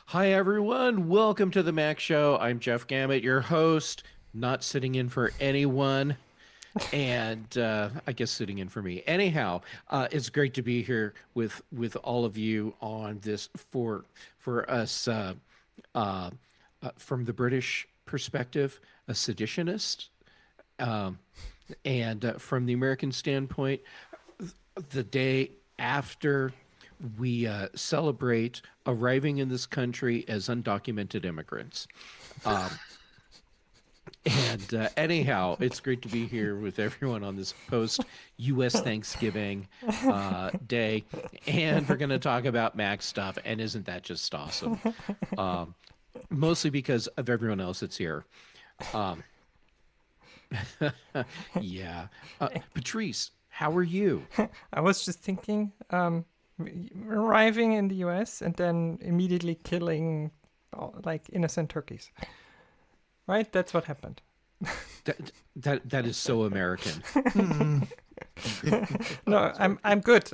Hi, everyone. Welcome to the Mac Show. I'm Jeff Gamet, your host, not sitting in for anyone, and I guess sitting in for me. Anyhow, it's great to be here with all of you on this for us uh, from the British perspective, a seditionist, um, and from the American standpoint, the day after we celebrate arriving in this country as undocumented immigrants. Um, and anyhow, it's great to be here with everyone on this post US Thanksgiving day. And we're going to talk about Mac stuff. And isn't that just awesome? Um, Mostly because of everyone else that's here. Um, yeah. Patrice, how are you? I was just thinking, arriving in the US and then immediately killing like innocent turkeys. Right? That's what happened. That is so American. Hmm. No, I'm good.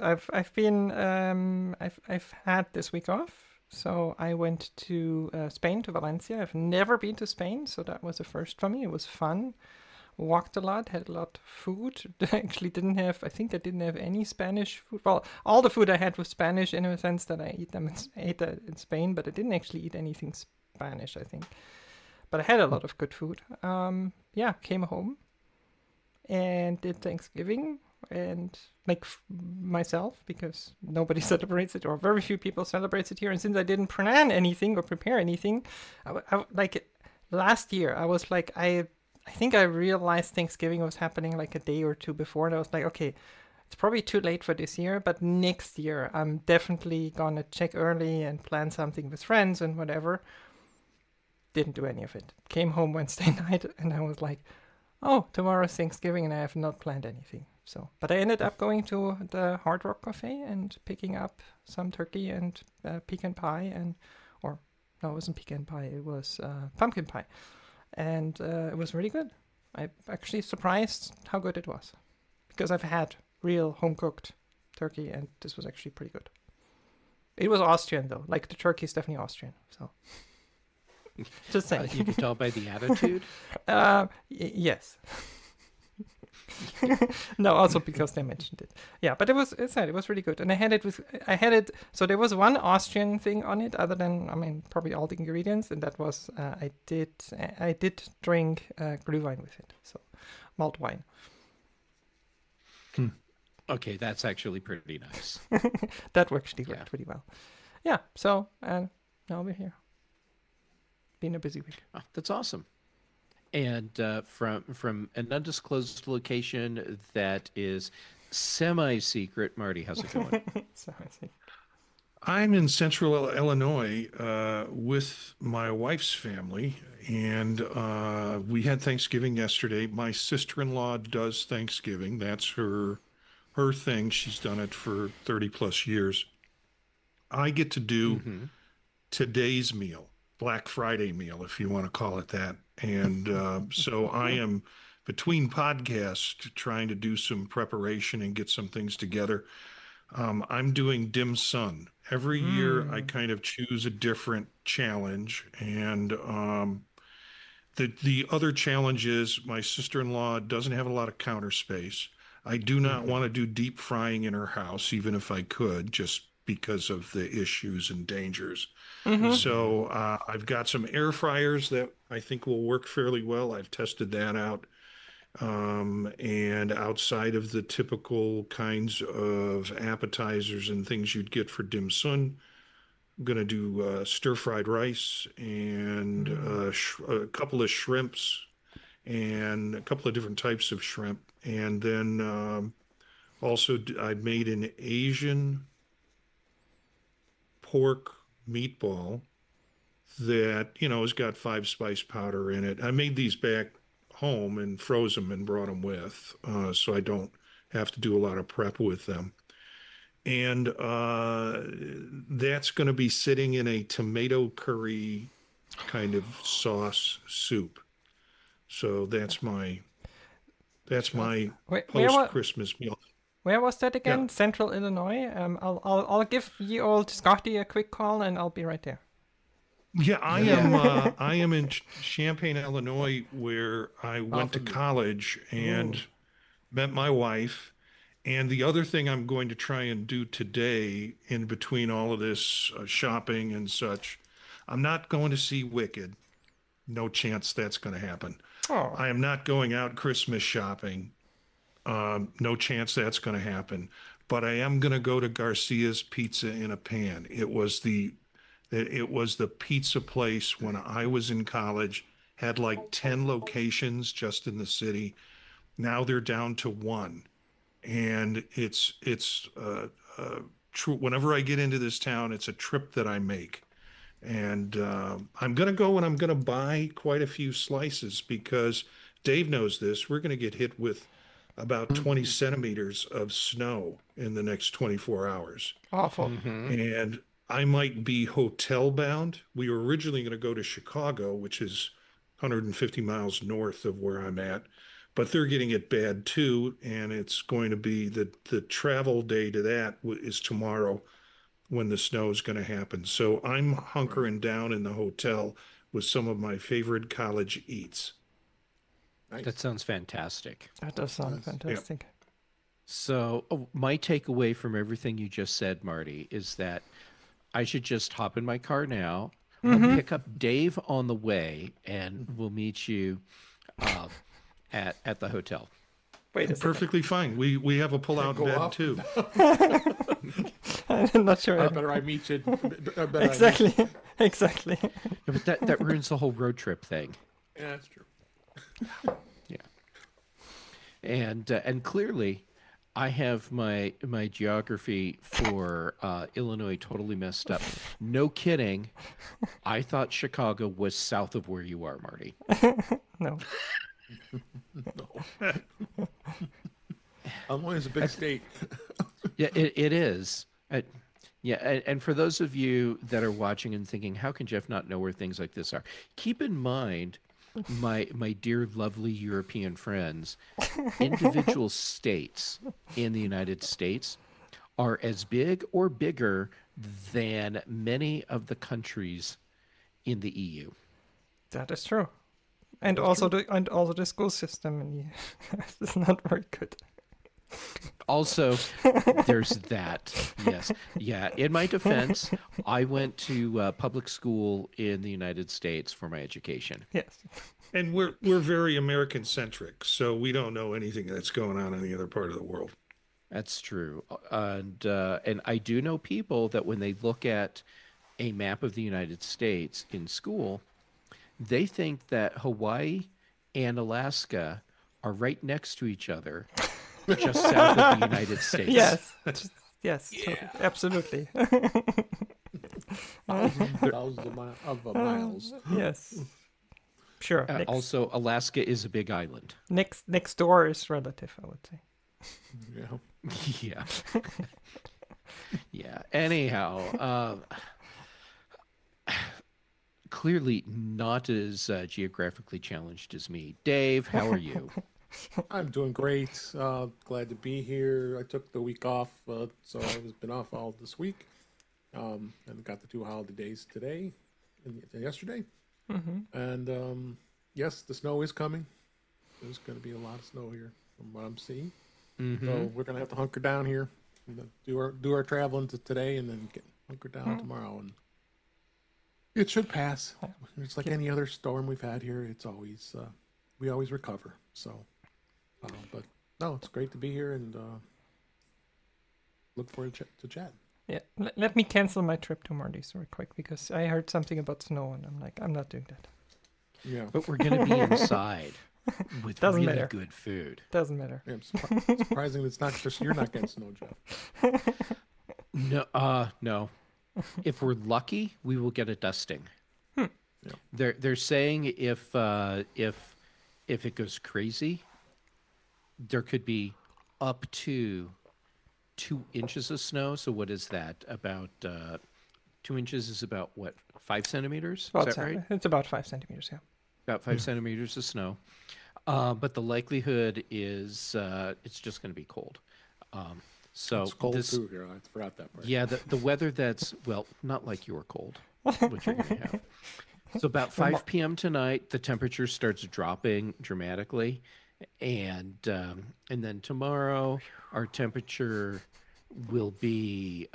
I've had this week off. So I went to Spain, to Valencia. I've never been to Spain, so that was a first for me. It was fun. Walked a lot, had a lot of food. Actually, didn't have. I think I didn't have any Spanish food. Well, all the food I had was Spanish in a sense that I ate that in Spain, but I didn't actually eat anything Spanish. I think, but I had a lot of good food. Yeah, came home and did Thanksgiving and myself because nobody celebrates it or very few people celebrates it here. And since I didn't plan anything or prepare anything, like last year I was like I think I realized Thanksgiving was happening like a day or two before, and I was like, okay, it's probably too late for this year, but next year I'm definitely gonna check early and plan something with friends and whatever. Didn't do any of it. Came home Wednesday night and I was like, oh, tomorrow's Thanksgiving and I have not planned anything. So, but I ended up going to the Hard Rock Cafe and picking up some turkey and pecan pie or no, it wasn't pecan pie, it was pumpkin pie, and it was really good. I'm actually surprised how good it was because I've had real home cooked turkey and this was actually pretty good. It was Austrian though, like the turkey is definitely Austrian. So just saying. You can tell by the attitude. Yes. No, also because they mentioned it. Yeah, but it was really good, and I had it. So there was one Austrian thing on it, other than I mean probably all the ingredients, and that was I did drink Glühwein with it, so malt wine. Hmm. Okay, that's actually pretty nice. That actually Yeah. worked pretty well. Yeah. So now we're here. Been a busy week. Oh, that's awesome. And from an undisclosed location that is semi-secret, Marty, how's it going? So I think. I'm in central Illinois with my wife's family, and we had Thanksgiving yesterday. My sister-in-law does Thanksgiving. That's her thing. She's done it for 30 plus years. I get to do Mm-hmm. today's meal, Black Friday meal, if you want to call it that. And so I am between podcasts trying to do some preparation and get some things together. I'm doing dim sum. Every year I Mm. kind of choose a different challenge. And the other challenge is my sister-in-law doesn't have a lot of counter space. I do not Mm-hmm. want to do deep frying in her house, even if I could, just because of the issues and dangers. Mm-hmm. Mm-hmm. So I've got some air fryers that I think will work fairly well. I've tested that out. And outside of the typical kinds of appetizers and things you'd get for dim sum, I'm going to do stir-fried rice and Mm. a couple of shrimps and a couple of different types of shrimp. And then also I made an Asian pork meatball that, has got five spice powder in it. I made these back home and froze them and brought them with, so I don't have to do a lot of prep with them. And that's going to be sitting in a tomato curry kind of sauce soup. So that's Well, my where post was Christmas meal. where was that Yeah. again? Central Illinois. I'll give you old Scotty a quick call and I'll be right there. Yeah, I Yeah. am. I am in Champaign, Illinois, where I Far went to from me. college and Oh, met my wife. And the other thing I'm going to try and do today, in between all of this shopping and such, I'm not going to see Wicked. No chance that's going to happen. Oh, I am not going out Christmas shopping. No chance that's going to happen. But I am going to go to Garcia's Pizza in a Pan. It was the pizza place when I was in college, had like 10 locations just in the city. Now they're down to one. And it's true. Whenever I get into this town, it's a trip that I make. And I'm going to go and I'm going to buy quite a few slices because Dave knows this. We're going to get hit with about 20 centimeters of snow in the next 24 hours. awful. Mm-hmm. And I might be hotel bound. We were originally going to go to Chicago, which is 150 miles north of where I'm at, but they're getting it bad too. And it's going to be the travel day to that is tomorrow when the snow is going to happen. So I'm right. hunkering down in the hotel with some of my favorite college eats. That Nice. sounds fantastic. That does sound Yes. Yeah. fantastic. So, my takeaway from everything you just said, Marty, is that I should just hop in my car now. I'll Mm-hmm. pick up Dave on the way, and we'll meet you uh, at the hotel. Wait a second. Perfectly fine. We have a pull-out Go bed up. too. I'm not sure. Better I meet you. Better Exactly. Exactly. Yeah, but that ruins the whole road trip thing. Yeah, that's true. Yeah, and clearly, I have my geography for Illinois totally messed up. No kidding. I thought Chicago was south of where you are, Marty. No. No. Illinois is a big state. Yeah, it is. Yeah, and for those of you that are watching and thinking, how can Jeff not know where things like this are? Keep in mind, my dear, lovely European friends, individual states in the United States are as big or bigger than many of the countries in the EU. That is true. And also the school system in the US is not very good. Also, there's that. Yes. Yeah. In my defense, I went to public school in the United States for my education. Yes. And we're very American centric, so we don't know anything that's going on in the other part of the world. That's true. And I do know people that when they look at a map of the United States in school, they think that Hawaii and Alaska are right next to each other, just south of the United States. Yes. Yes. Totally. Absolutely. Thousands of miles. Yes. Sure. Also, Alaska is a big island. Next door is relative, I would say. Yeah. Yeah. Yeah. Anyhow, clearly not as geographically challenged as me. Dave, how are you? I'm doing great. Glad to be here. I took the week off, so I've been off all this week. And got the 2 holiday days today and yesterday. And yes, the snow is coming. There's going to be a lot of snow here from what I'm seeing. So we're going to have to hunker down here, and do our traveling today, and then get hunker down tomorrow. And it should pass. It's like any other storm we've had here. It's always we always recover. So, but no, it's great to be here, and look forward to chat. Yeah. Let me cancel my trip to Marty's real quick because I heard something about snow and I'm like, I'm not doing that. Yeah. But we're going to be inside with Doesn't really matter. good food. Doesn't matter. Yeah, surprising it's not just you're not getting snow, Jeff. No. If we're lucky, we will get a dusting. Yeah. They're saying if it goes crazy, there could be up to 2 inches of snow. So what is that? About 2 inches is about what, 5 centimeters? Is that right? It's about 5 centimeters, yeah. About 5 centimeters of snow. But the likelihood is it's just going to be cold. So It's cold this, too here. I forgot that part. yeah, the weather that's, well, not like your cold, what you're gonna have. So about 5 p.m. tonight, the temperature starts dropping dramatically, and then tomorrow our temperature will be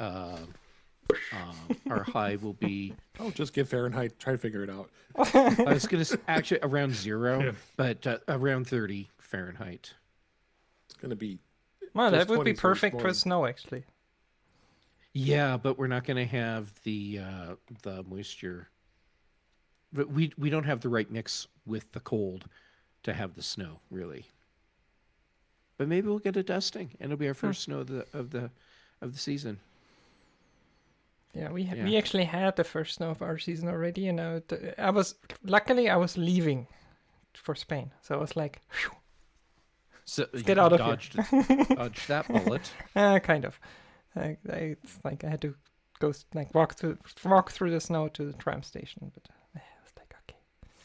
our high will be. Oh, just give Fahrenheit. Try to figure it out. I was gonna actually around zero, Yeah. but around 30 Fahrenheit. It's gonna be. Well, that Just would be 20 this perfect for morning. snow, actually. Yeah, but we're not gonna have the moisture. But we don't have the right mix with the cold to have the snow, really. But maybe we'll get a dusting, and it'll be our first snow of the season. Yeah, we Yeah. actually had the first snow of our season already, and I was leaving for Spain, so I was like, phew, So get you out of here. dodged that bullet. kind of. It's like I had to go walk through the snow to the tram station, but I was like, okay.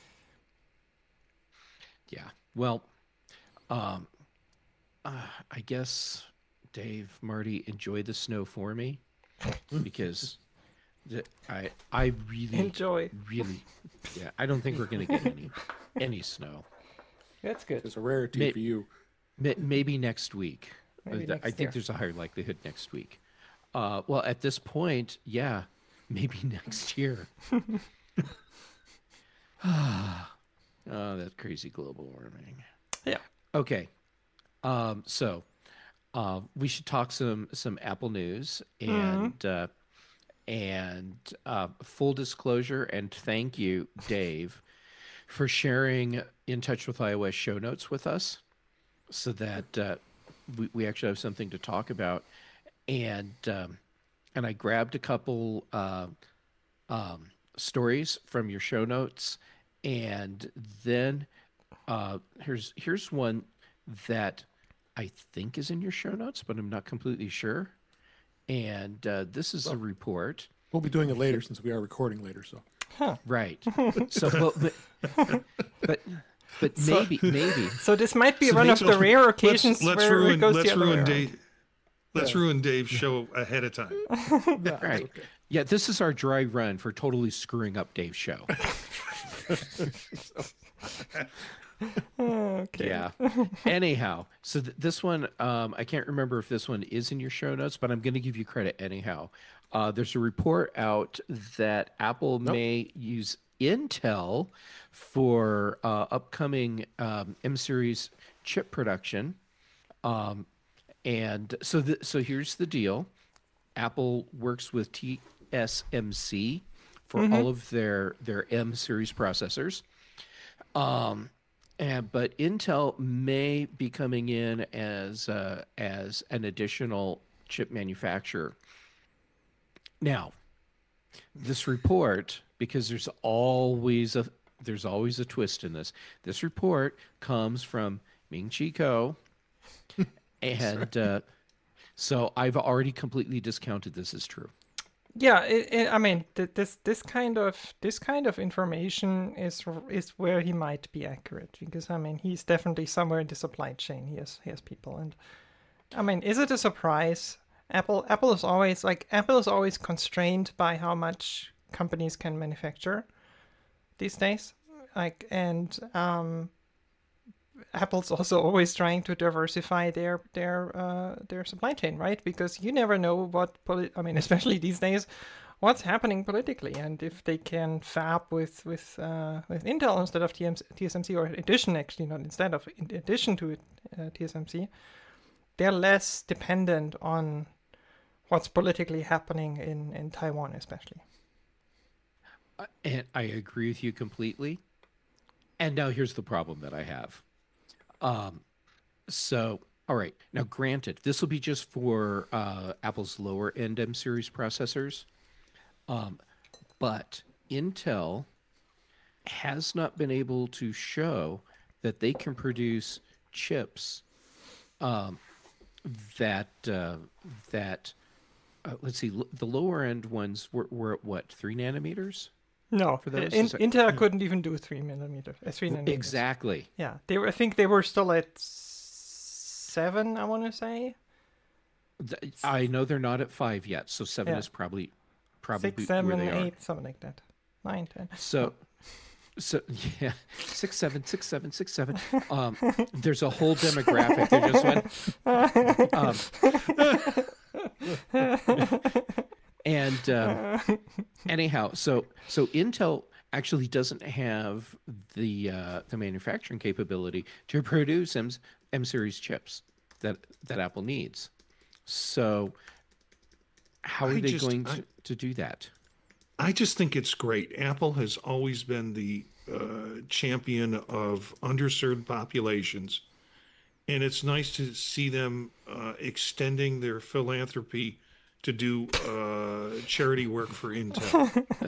Yeah. Well, I guess Dave, Marty, enjoy the snow for me, because I really Enjoy. really, yeah, I don't think we're gonna get any snow. That's good. It's a rarity May- for you. Maybe next week. Maybe I next think year. there's a higher likelihood next week. Well, at this point, yeah, maybe next year. Oh, that crazy global warming. Yeah. Okay. So we should talk some Apple news and full disclosure, and thank you, Dave, for sharing In Touch with iOS show notes with us, so that we actually have something to talk about. And I grabbed a couple stories from your show notes, and then here's one that I think is in your show notes, but I'm not completely sure. And this is a report. We'll be doing it later since we are recording later. So Right. So, but maybe. So this might be So one of so the rare occasions let's where it ruin goes let's the other way ruin around. Dave. Let's ruin Dave's show ahead of time. Right. Yeah, this is our dry run for totally screwing up Dave's show. Okay. Yeah. Anyhow, so this one, I can't remember if this one is in your show notes, but I'm going to give you credit anyhow. There's a report out that Apple may use Intel for upcoming M series chip production. And so here's the deal. Apple works with TSMC for all of their M series processors. But Intel may be coming in as an additional chip manufacturer. Now, this report, because there's always a twist in this. This report comes from Ming-Chi Kuo, and so I've already completely discounted this as true. Yeah, I mean, this kind of information is where he might be accurate, because I mean he's definitely somewhere in the supply chain. He has people, and I mean, is it a surprise? Apple is always constrained by how much companies can manufacture these days. Apple's also always trying to diversify their supply chain, right? Because you never know especially these days, what's happening politically, and if they can fab with Intel instead of TSMC, or in addition, actually, not instead of, in addition to TSMC, they're less dependent on what's politically happening in Taiwan, especially. And I agree with you completely. And now here's the problem that I have. So, all right. Now, granted, this will be just for Apple's lower end M series processors. But Intel has not been able to show that they can produce chips that let's see, the lower end ones were at what, 3 nanometers? No, For those? Intel couldn't even do 3 nanometer. 3 nanometers. Exactly. Yeah, I think they were still at 7. I want to say. I know they're not at 5 yet, so 7 Yeah. is probably 6, where 7, they 8, are. something like that. 9, 10. So yeah, 6, 7, 6, 7, 6, 7. There's a whole demographic that just went. Anyhow, so Intel actually doesn't have the manufacturing capability to produce M series chips that Apple needs. So how are they going to do that? I just think it's great. Apple has always been the champion of underserved populations, and it's nice to see them extending their philanthropy to do charity work for Intel.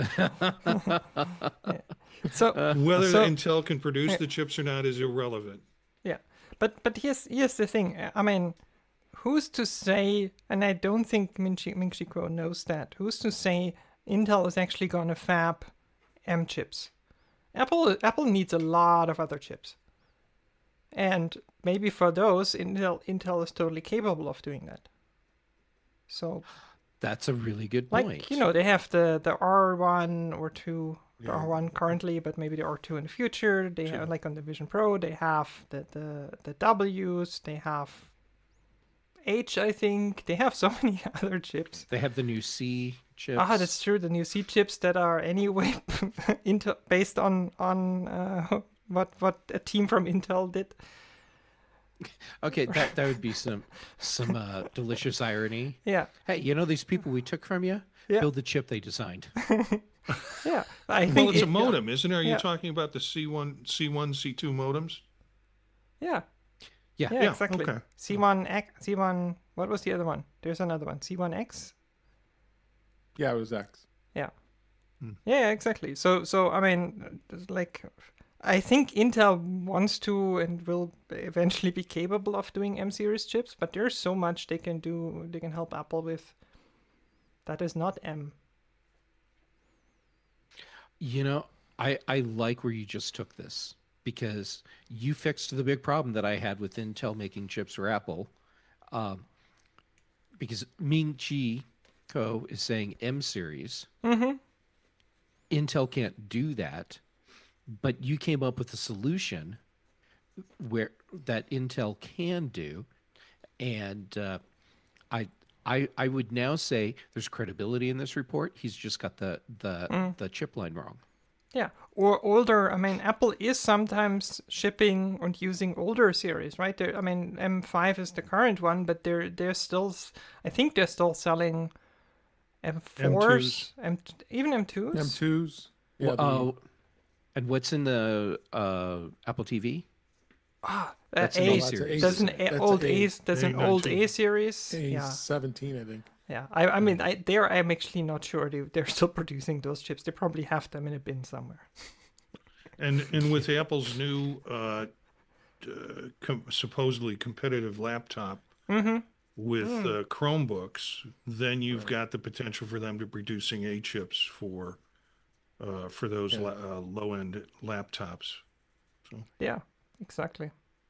So Whether so, Intel can produce the chips or not is irrelevant. yeah, but here's the thing. I mean, who's to say? And I don't think Ming-Chi Kuo knows that. Who's to say Intel is actually going to fab M chips? Apple needs a lot of other chips, and maybe for those, Intel is totally capable of doing that. So that's a really good like, point. they have the R1 or 2, the R1 currently, but maybe the R2 in the future. They have, like on the Vision Pro, they have the W's, they have H, I think. They have so many other chips. They have the new C chips. That's true. The new C chips that are anyway based on what a team from Intel did. Okay, that would be some delicious irony. Yeah. Hey, these people we took from you? Yeah. Build the chip they designed. Yeah. I Well, think it's a modem, isn't it? Are you yeah. talking about the C1, C2 modems? Yeah. Yeah. Yeah, exactly. Okay. C1, what was the other one? There's another one. C1X? Yeah, it was X. Yeah. Yeah, exactly. So I mean, like, I think Intel wants to and will eventually be capable of doing M series chips, but there's so much they can do. They can help Apple with. That is not M. I like where you just took this, because you fixed the big problem that I had with Intel making chips for Apple. Because Ming-Chi Kuo is saying M series. Mm-hmm. Intel can't do that, but you came up with a solution that Intel can do, and I would now say there's credibility in this report. He's just got the chip line wrong. Yeah, or older. I mean, Apple is sometimes shipping and using older series, right? I mean, M5 is the current one, but they're still. I think they're still selling M4s, even M2s. M2s. Yeah. And what's in the Apple TV? That's an A A that's series. There's an That's old A. A. There's an old A A19. series. Yeah, A17, I think. yeah. I mean, I'm actually not sure they're still producing those chips. They probably have them in a bin somewhere. And with Apple's new supposedly competitive laptop with Chromebooks, then you've got the potential for them to producing A chips for those low end laptops. Yeah, exactly.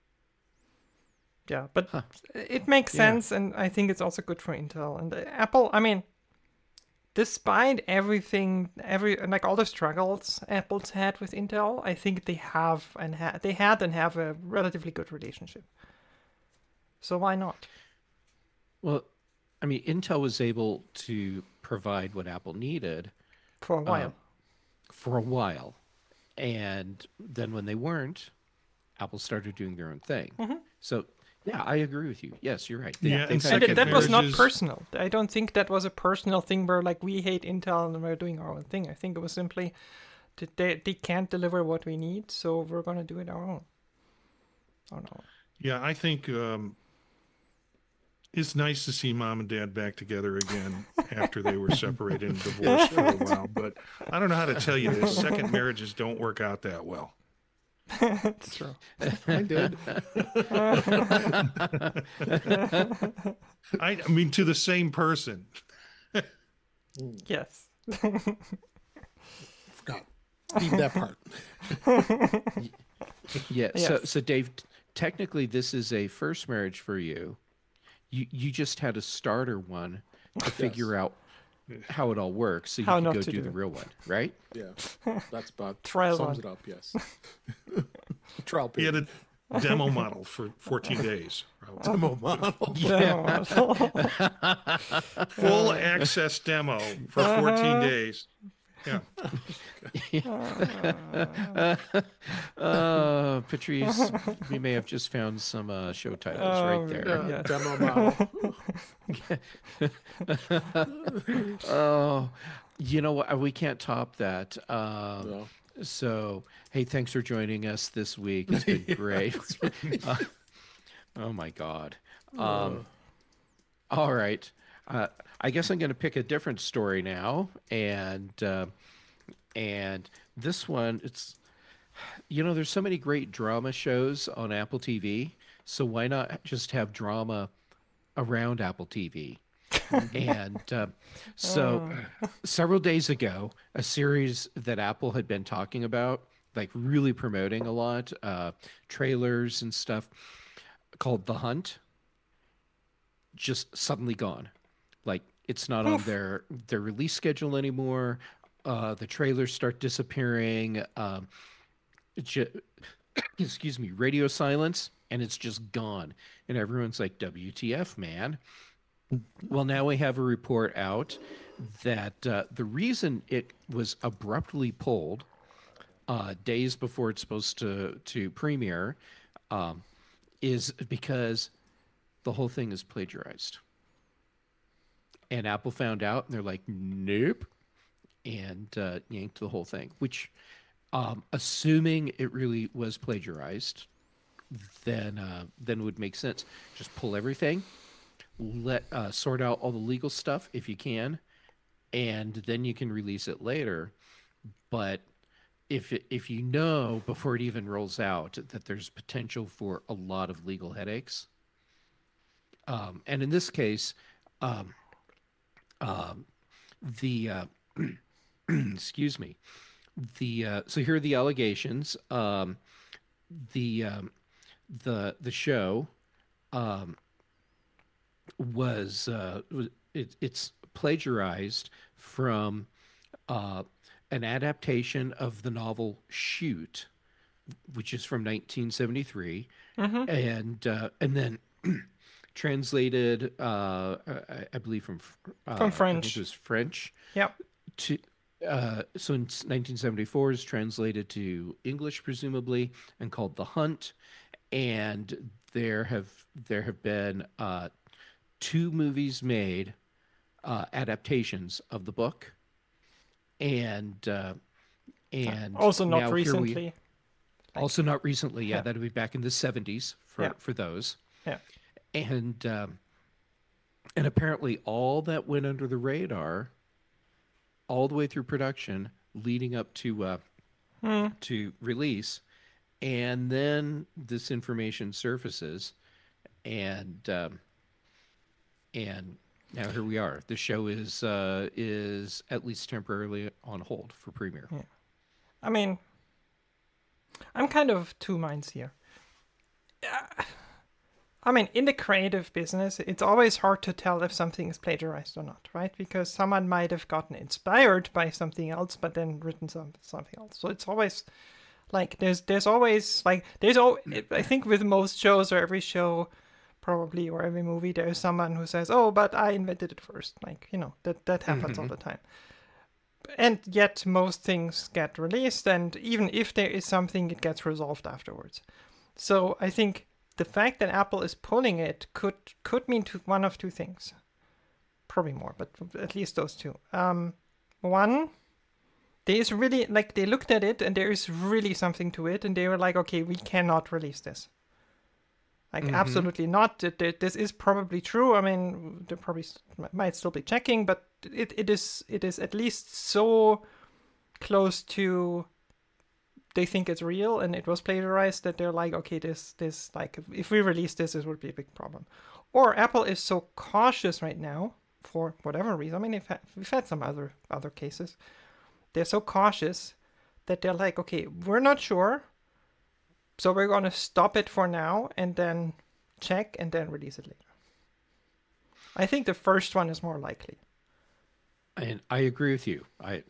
Yeah, but it makes sense, and I think it's also good for Intel and Apple. I mean, despite everything, like all the struggles Apple's had with Intel, I think they have and have a relatively good relationship. So why not? Well, I mean, Intel was able to provide what Apple needed For a while. And then when they weren't, Apple started doing their own thing. So, yeah, I agree with you. Yes, you're right. Yeah, and And second that was not marriages- personal. I don't think that was a personal thing where like we hate Intel and we're doing our own thing. I think it was simply that they can't deliver what we need, so we're gonna do it our own. Oh no. Yeah, I think it's nice to see mom and dad back together again after they were separated and divorced for a while. But I don't know how to tell you this. Second marriages don't work out that well. That's true. I did. I mean, to the same person. Yes. Forgot. Leave that part. Yeah. Yes. So Dave, technically, this is a first marriage for you. you just had a starter one to figure out how it all works, so you How could not go to do do the it. real one, right? Yeah, that's about Trial sums run. it up. Yes. Trial He period. had a demo model for 14 days. Probably. Demo model. Demo. Full access demo for 14 days. Yeah. Patrice, we may have just found some show titles right there. Yeah, Yes. demo model. Oh, you know what? We can't top that. No. So, hey, thanks for joining us this week. It's been great. Oh my God. All right. I guess I'm going to pick a different story now, and this one, it's there's so many great drama shows on Apple TV, so why not just have drama around Apple TV? And so several days ago, a series that Apple had been talking about, like really promoting a lot, trailers and stuff, called The Hunt, just suddenly gone. Like it's not on their release schedule anymore. The trailers start disappearing. Excuse me, radio silence, and it's just gone. And everyone's like, WTF, man. Well, now we have a report out that the reason it was abruptly pulled days before it's supposed to premiere is because the whole thing is plagiarized. And Apple found out, and they're like, nope, and yanked the whole thing, which, assuming it really was plagiarized, then would make sense. Just pull everything, sort out all the legal stuff if you can, and then you can release it later. But if you know before it even rolls out that there's potential for a lot of legal headaches, and in this case, the excuse me, so here are the allegations. The show it's plagiarized from an adaptation of the novel Shoot, which is from 1973, and then translated, I believe from From I think French. it was French. Yep. To so in 1974 is translated to English presumably and called The Hunt, and there have been 2 movies made, adaptations of the book, and Also not now here recently. also not recently, yeah, Yeah. that'll be back in the 70s for those. Yeah. And apparently all that went under the radar all the way through production leading up to release, and then this information surfaces, and now here we are. The show is at least temporarily on hold for premiere. Yeah. I mean, I'm kind of two minds here. I mean, in the creative business, it's always hard to tell if something is plagiarized or not, right? Because someone might have gotten inspired by something else, but then written something else. So it's always like there's always like I think with most shows or every show, probably, or every movie, there's someone who says, "Oh, but I invented it first." Like, that happens all the time. And yet most things get released, and even if there is something, it gets resolved afterwards. So I think the fact that Apple is pulling it could mean one of two things. Probably more, but at least those two. One, there is really, like, they looked at it and there is really something to it, and they were like, okay, we cannot release this. Like, absolutely not. This is probably true. I mean, they probably might still be checking, but it is at least so close to they think it's real and it was plagiarized that they're like, okay, this like, if we release this, it would be a big problem. Or Apple is so cautious right now for whatever reason. I mean, we've had some other cases. They're so cautious that they're like, okay, we're not sure, so we're going to stop it for now and then check and then release it later. I think the first one is more likely. And I agree with you.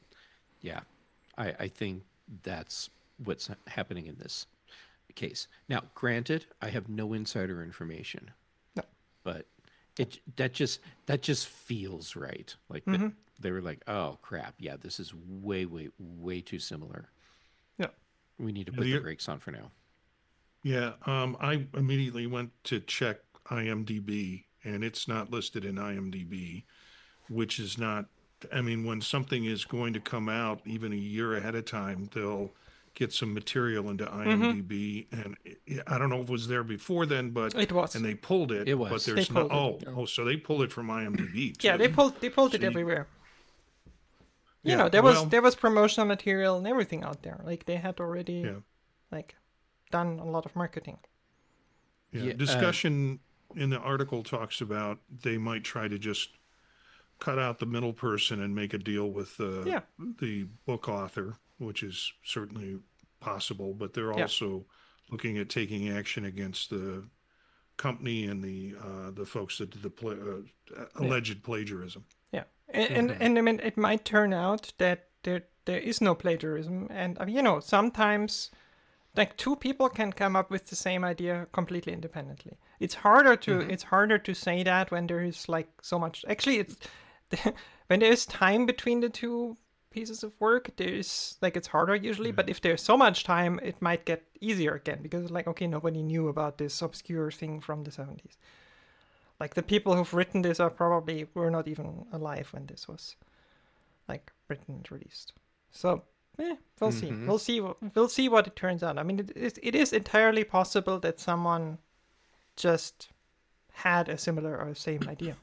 I think that's what's happening in this case. Now, granted, I have no insider information. No. But that just feels right. Like they were like, "Oh crap, yeah, this is way too similar. Yeah. We need to put the brakes on for now." Yeah, I immediately went to check IMDb, and it's not listed in IMDb, which is not. I mean, when something is going to come out even a year ahead of time, they'll get some material into IMDb, and I don't know if it was there before then, but it was, and they pulled it. It was. But there's no. So they pulled it from IMDb too. Yeah, they pulled it everywhere. You know, there was promotional material and everything out there. Like they had already like done a lot of marketing. Yeah, discussion in the article talks about they might try to just cut out the middle person and make a deal with the book author, which is certainly possible. But they're also looking at taking action against the company and the folks that did the alleged plagiarism. Yeah, and I mean, it might turn out that there is no plagiarism, and you know, sometimes like two people can come up with the same idea completely independently. It's harder to say that when there is like so much. Actually, it's when there is time between the two pieces of work, there's like it's harder usually. But if there's so much time, it might get easier again because like okay, nobody knew about this obscure thing from the 70s. Like the people who've written this were not even alive when this was like written and released. So we'll see. We'll see what it turns out. I mean, it is entirely possible that someone just had a similar or same idea.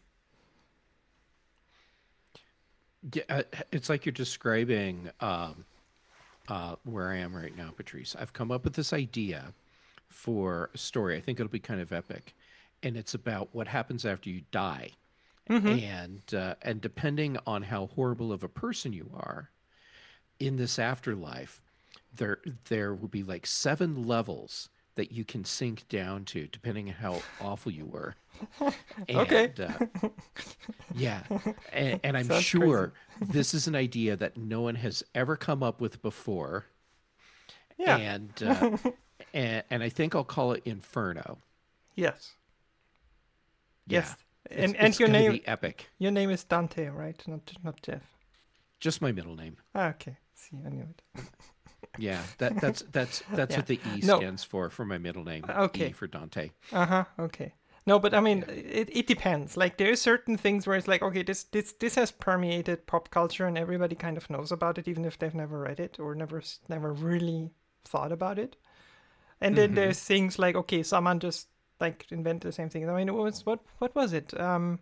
Yeah, it's like you're describing where I am right now, Patrice. I've come up with this idea for a story. I think it'll be kind of epic, and it's about what happens after you die, and depending on how horrible of a person you are in this afterlife, there will be like 7 levels that you can sink down to, depending on how awful you were. And, okay. Yeah, and I'm sure this is an idea that no one has ever come up with before. Yeah. And I think I'll call it Inferno. Yes. Yeah. Yes. It's your gonna name be epic. Your name is Dante, right? Not Jeff. Just my middle name. Okay. See, I knew it. Yeah, that's what the E stands for my middle name. Okay. E for Dante. Okay. No, but I mean, it depends. Like there are certain things where it's like, okay, this has permeated pop culture and everybody kind of knows about it, even if they've never read it or never really thought about it. And then there's things like, okay, someone just like invented the same thing. I mean, it was what was it?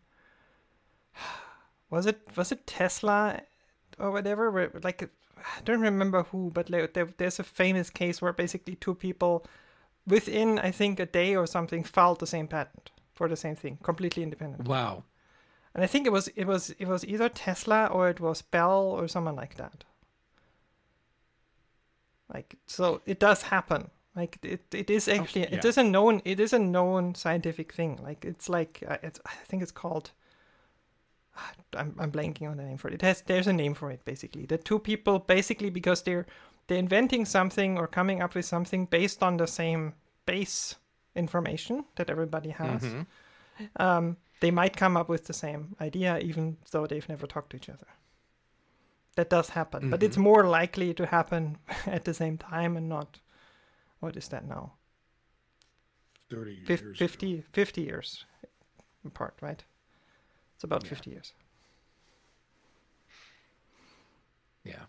Was it Tesla or whatever? Where like I don't remember who, but there's a famous case where basically 2 people within, I think, a day or something, filed the same patent for the same thing, completely independent. Wow. And I think it was either Tesla or it was Bell or someone like that. Like, so it does happen. Like it is actually it is a known scientific thing. Like it's like I think it's called. I'm blanking on the name for it. There's a name for it basically. The 2 people basically because they're inventing something or coming up with something based on the same base information that everybody has. They might come up with the same idea even though they've never talked to each other. That does happen, but it's more likely to happen at the same time and not. What is that now? 30 years. 50 years apart, right? It's about 50 years. Yeah.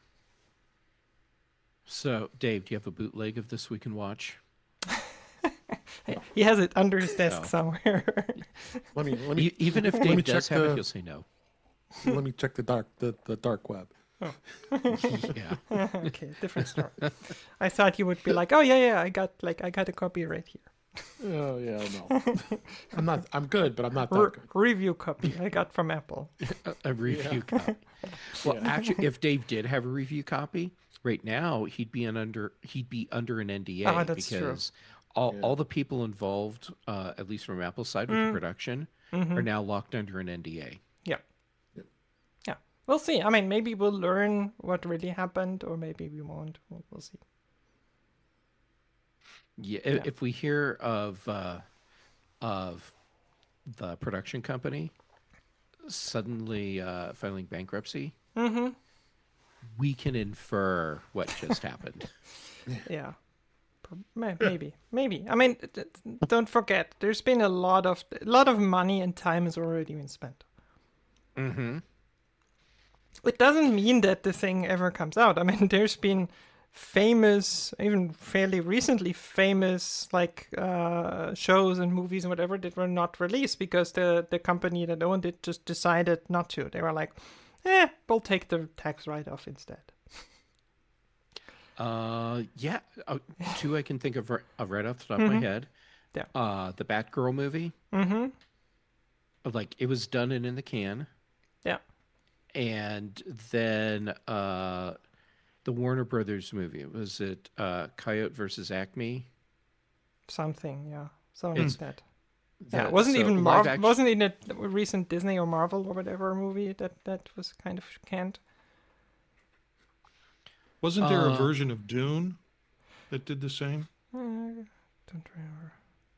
So, Dave, do you have a bootleg of This Week in Watch? He has it under his desk somewhere. Let me. Even if Dave does have it, he'll say no. Let me check the dark web. Oh. Yeah. Okay, different story. I thought you would be like, oh yeah, I got a copy right here. Oh yeah, no. I'm good, but I'm not that good. Review copy I got from Apple. A review copy. Well, actually, if Dave did have a review copy, right now he'd be under an NDA that's because all the people involved, at least from Apple's side with the production, are now locked under an NDA. Yeah. Yeah. We'll see. I mean, maybe we'll learn what really happened, or maybe we won't. We'll see. Yeah, if we hear of the production company suddenly filing bankruptcy, we can infer what just happened. Yeah. Maybe. I mean, don't forget, there's been a lot of money and time has already been spent. Mm-hmm. It doesn't mean that the thing ever comes out. I mean, there's been famous, even fairly recently famous, like shows and movies and whatever that were not released because the company that owned it just decided not to. They were like, we'll take the tax write-off instead. Yeah. Two I can think of right off the top of my head. Yeah. The Batgirl movie. Mm-hmm. Like, it was done and in the can. Yeah. And then the Warner Brothers movie. Was it Coyote versus Acme? Something, yeah. Something like that. Yeah, Yeah, it wasn't so even live Marvel. action- Wasn't in a recent Disney or Marvel or whatever movie that was kind of canned. Wasn't there a version of Dune that did the same? Don't remember.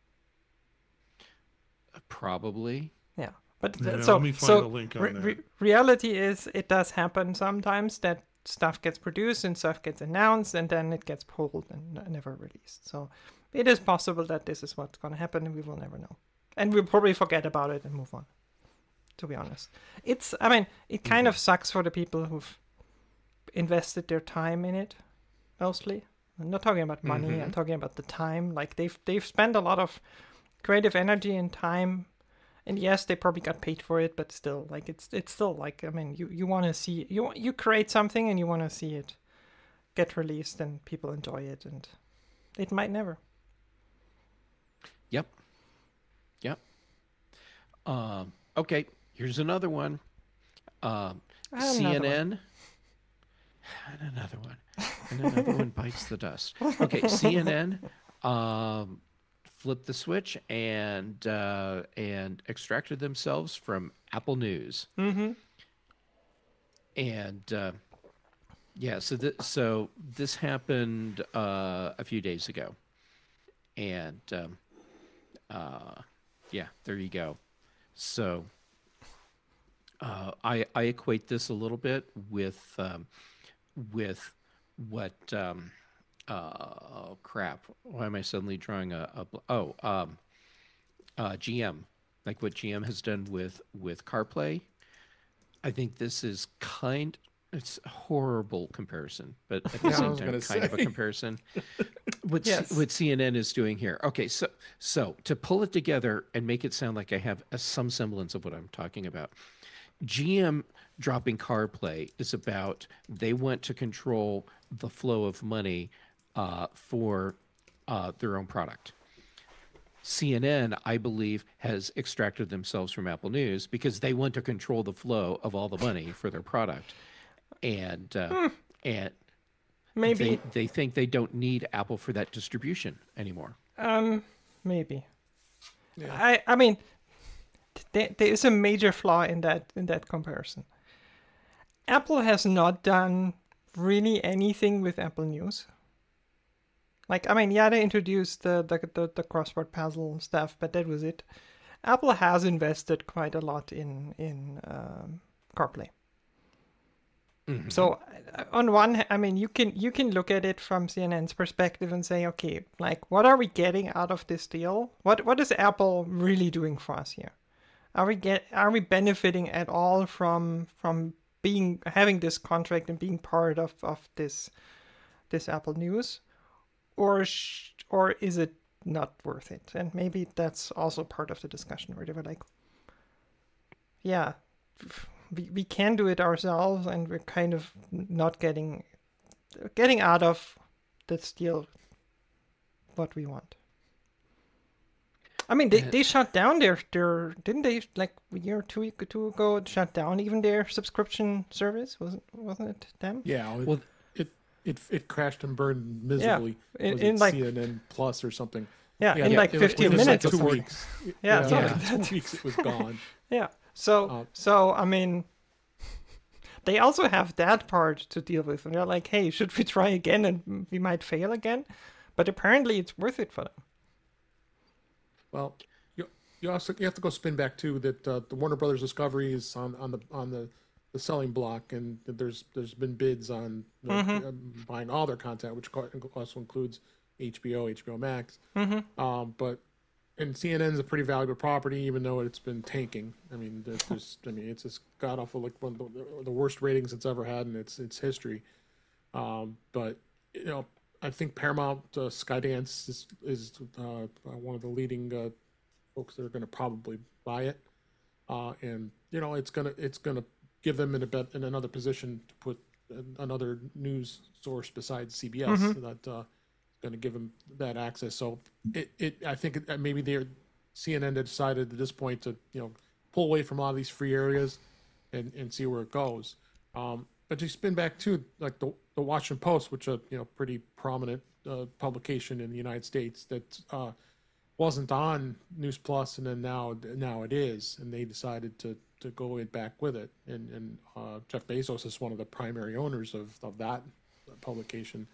Probably. Yeah, but Yeah, so let me find so a link on that. reality is it does happen sometimes that stuff gets produced and stuff gets announced and then it gets pulled and never released. So it is possible that this is what's going to happen and we will never know. And we'll probably forget about it and move on. To be honest, it kind of sucks for the people who've invested their time in it, mostly. I'm not talking about money. I'm talking about the time. Like they've spent a lot of creative energy and time, and yes, they probably got paid for it, but still, like it's still like, I mean, you want to see you create something and you want to see it get released and people enjoy it, and it might never. Yep. Okay, here's another one. CNN. And another one. And another one bites the dust. Okay, CNN flipped the switch and extracted themselves from Apple News. Mm-hmm. And yeah, so this happened a few days ago, and yeah, there you go. So I equate this a little bit with what oh crap, why am I suddenly drawing GM, like what GM has done with CarPlay. I think this is it's a horrible comparison, but at the Yeah, I same was time, gonna kind of a say. comparison. What Yes. what CNN is doing here. Okay, so to pull it together and make it sound like I have some semblance of what I'm talking about, GM dropping CarPlay is about they want to control the flow of money for their own product. CNN, I believe, has extracted themselves from Apple News because they want to control the flow of all the money for their product, and Maybe. they think they don't need Apple for that distribution anymore. Maybe. Yeah. I mean, there is a major flaw in that comparison. Apple has not done really anything with Apple News. Like, I mean, yeah, they introduced the crossword puzzle stuff, but that was it. Apple has invested quite a lot in CarPlay. Mm-hmm. So on one, I mean, you can look at it from CNN's perspective and say, okay, like, what are we getting out of this deal? What is Apple really doing for us here? Are we benefiting at all from having this contract and being part of this Apple News, or is it not worth it? And maybe that's also part of the discussion where they were like, yeah, we can do it ourselves, and we're kind of not getting out of this deal what we want. I mean, they shut down their didn't they, like a year or two ago, shut down even their subscription service? Wasn't it them? Yeah, Well, it crashed and burned miserably. in Was it like- CNN Plus or something? Yeah, in yeah, like 15 within, minutes. like, 2 before- weeks. Yeah, yeah, something Yeah. like that. 2 weeks it was gone. Yeah. So I mean, they also have that part to deal with, and they're like, hey, should we try again? And we might fail again, but apparently it's worth it for them. Well, you also you have to go spin back too that the Warner Brothers Discovery is on the selling block, and there's been bids on buying all their content, which also includes HBO Max. But and CNN's a pretty valuable property, even though it's been tanking. I mean, it's just god awful, like one of the worst ratings it's ever had in its history. But you know, I think Paramount Skydance is one of the leading folks that are going to probably buy it, and you know, it's gonna give them in another position to put another news source besides CBS that going to give them that access. So I think maybe CNN decided at this point to pull away from a lot of these free areas and see where it goes. But you spin back to like the Washington Post, which is a pretty prominent publication in the United States that wasn't on News Plus, and then now it is, and they decided to go back with it. And Jeff Bezos is one of the primary owners of that publication.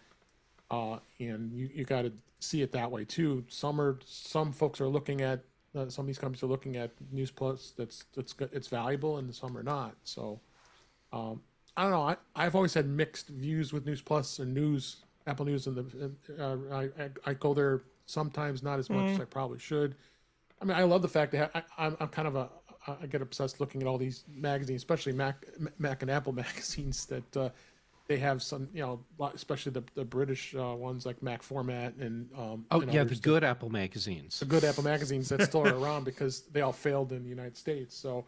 And you got to see it that way too. Some folks are looking at some of these companies are looking at News Plus it's valuable, and some are not. So I don't know. I've always had mixed views with News Plus and Apple News, and I go there sometimes, not as much as I probably should. I mean, I love the fact that I'm kind of I get obsessed looking at all these magazines, especially Mac and Apple magazines that. They have some, especially the British ones like Mac Format and The good Apple magazines. The good Apple magazines that still are around because they all failed in the United States. So,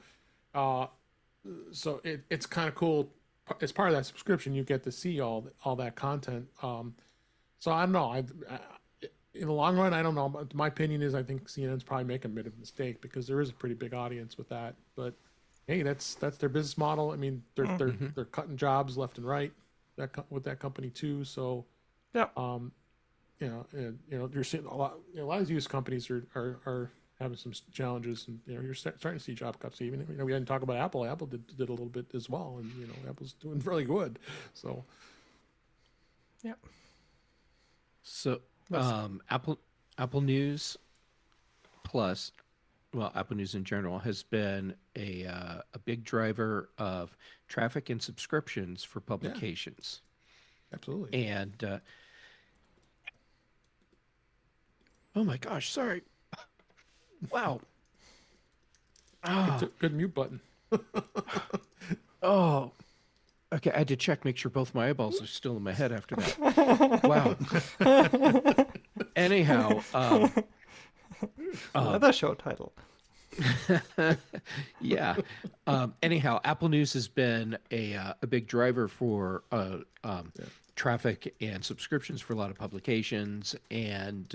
it's kind of cool. As part of that subscription, you get to see all that content. So I don't know. In the long run, I don't know. But my opinion is I think CNN's probably making a bit of a mistake because there is a pretty big audience with that. But hey, that's their business model. I mean, they're cutting jobs left and right. With that company too, so Yeah. You're seeing a lot of these used companies are having some challenges, and you're starting to see job cuts. Even we didn't talk about Apple. Apple did a little bit as well, and Apple's doing really good. So Yeah. So Apple News Plus, well, Apple News in general has been a big driver of traffic and subscriptions for publications. Absolutely. And oh my gosh, sorry. Wow. Good mute button. Oh. Okay, I had to check, make sure both my eyeballs are still in my head after that. Wow. Anyhow, Another show title. yeah. Anyhow, Apple News has been a big driver for traffic and subscriptions for a lot of publications, and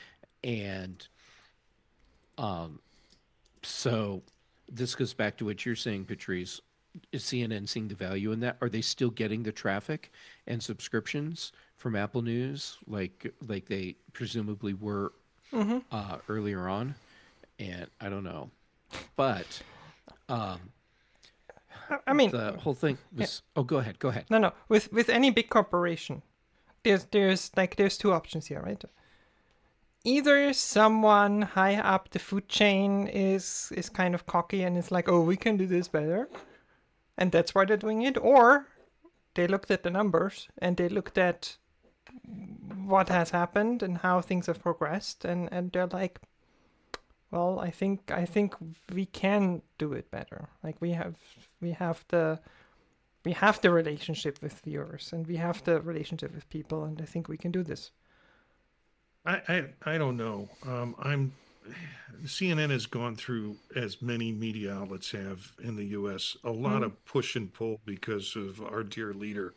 so this goes back to what you're saying, Patrice. Is CNN seeing the value in that? Are they still getting the traffic and subscriptions from Apple News like they presumably were earlier on? And I don't know, but I mean, the whole thing was. Oh, go ahead. no. With any big corporation, there's two options here, right? Either someone high up the food chain is kind of cocky and is like, oh, we can do this better, and that's why they're doing it, or they looked at the numbers and they looked at what has happened and how things have progressed, and they're like, well, I think we can do it better. Like we have the relationship with viewers, and we have the relationship with people, and I think we can do this. I don't know. CNN has gone through, as many media outlets have in the U.S., a lot of push and pull because of our dear leader.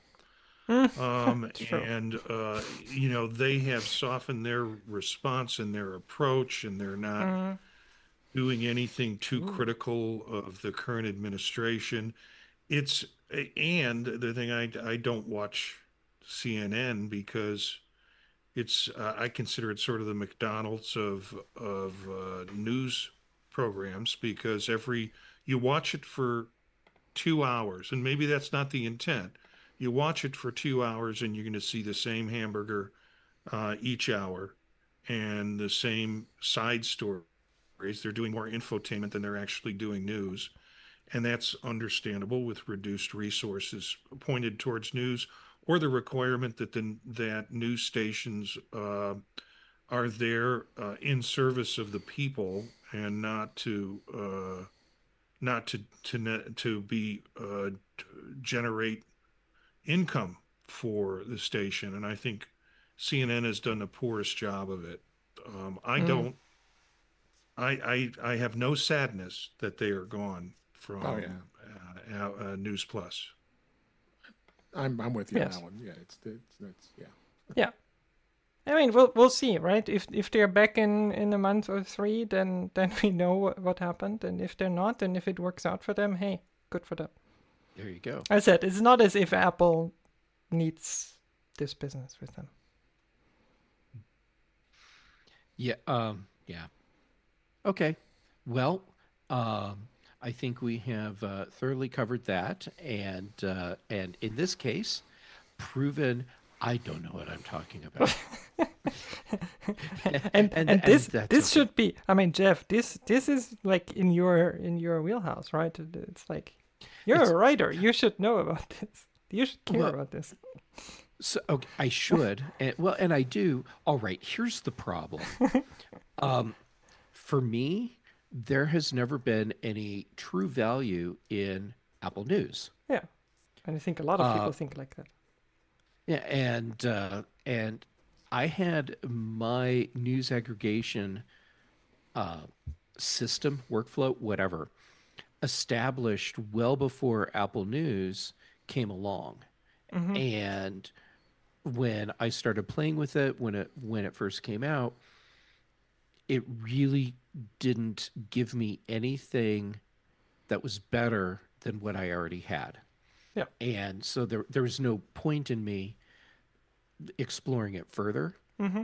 And they have softened their response and their approach, and they're not doing anything too critical of the current administration. And the thing, I don't watch CNN because It's I consider it sort of the McDonald's of news programs, because you watch it for 2 hours, and maybe that's not the intent. You watch it for 2 hours, and you're going to see the same hamburger each hour, and the same side stories. They're doing more infotainment than they're actually doing news, and that's understandable with reduced resources pointed towards news, or the requirement that news stations are there in service of the people, and not to be generate income for the station. And I think CNN has done the poorest job of it. I don't. I have no sadness that they are gone from Oh yeah, News Plus. I'm with you on Yes. that one. Yeah, it's yeah. Yeah. I mean, we'll see, right? If they're back in a month or three, then we know what happened, and if they're not, and if it works out for them, hey, good for them. There you go. I said it's not as if Apple needs this business with them. Yeah. Yeah. Okay. Well, I think we have thoroughly covered that, and in this case, proven I don't know what I'm talking about. And this that's this okay. should be. I mean, Jeff, this is like in your wheelhouse, right? It's like you're It's- a writer. You should know about this. You should care Well, about this. So okay, I should, and I do. All right. Here's the problem. For me, there has never been any true value in Apple News. Yeah, and I think a lot of people think like that. Yeah, and I had my news aggregation system, workflow, whatever, established well before Apple News came along. And when I started playing with it, when it first came out, it really didn't give me anything that was better than what I already had. Yeah. And so there was no point in me exploring it further.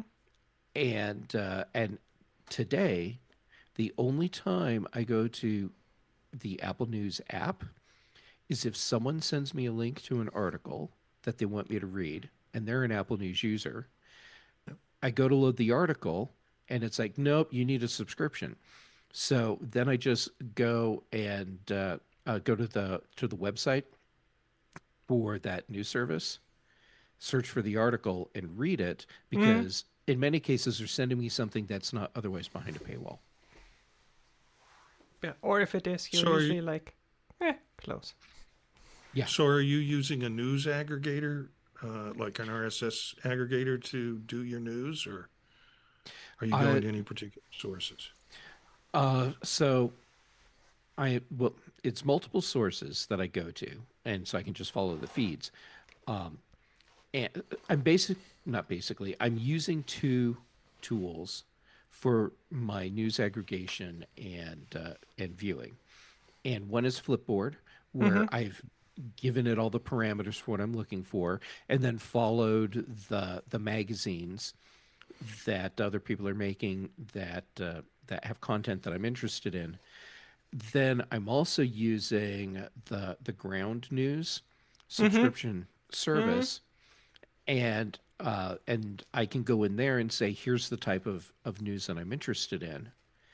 And today, the only time I go to the Apple News app is if someone sends me a link to an article that they want me to read, and they're an Apple News user. I go to load the article, and it's like, nope, you need a subscription. So then I just go and go to the website for that news service, search for the article, and read it, because in many cases they're sending me something that's not otherwise behind a paywall. Yeah. Or if it is, you're So are usually you- like, close. Yeah. So are you using a news aggregator, like an RSS aggregator, to do your news, or are you going to any particular sources? So well, it's multiple sources that I go to, and so I can just follow the feeds. And I'm using two tools for my news aggregation and viewing. And one is Flipboard, where I've given it all the parameters for what I'm looking for, and then followed the magazines that other people are making that have content that I'm interested in. Then I'm also using the Ground News subscription service, and I can go in there and say, here's the type of news that I'm interested in,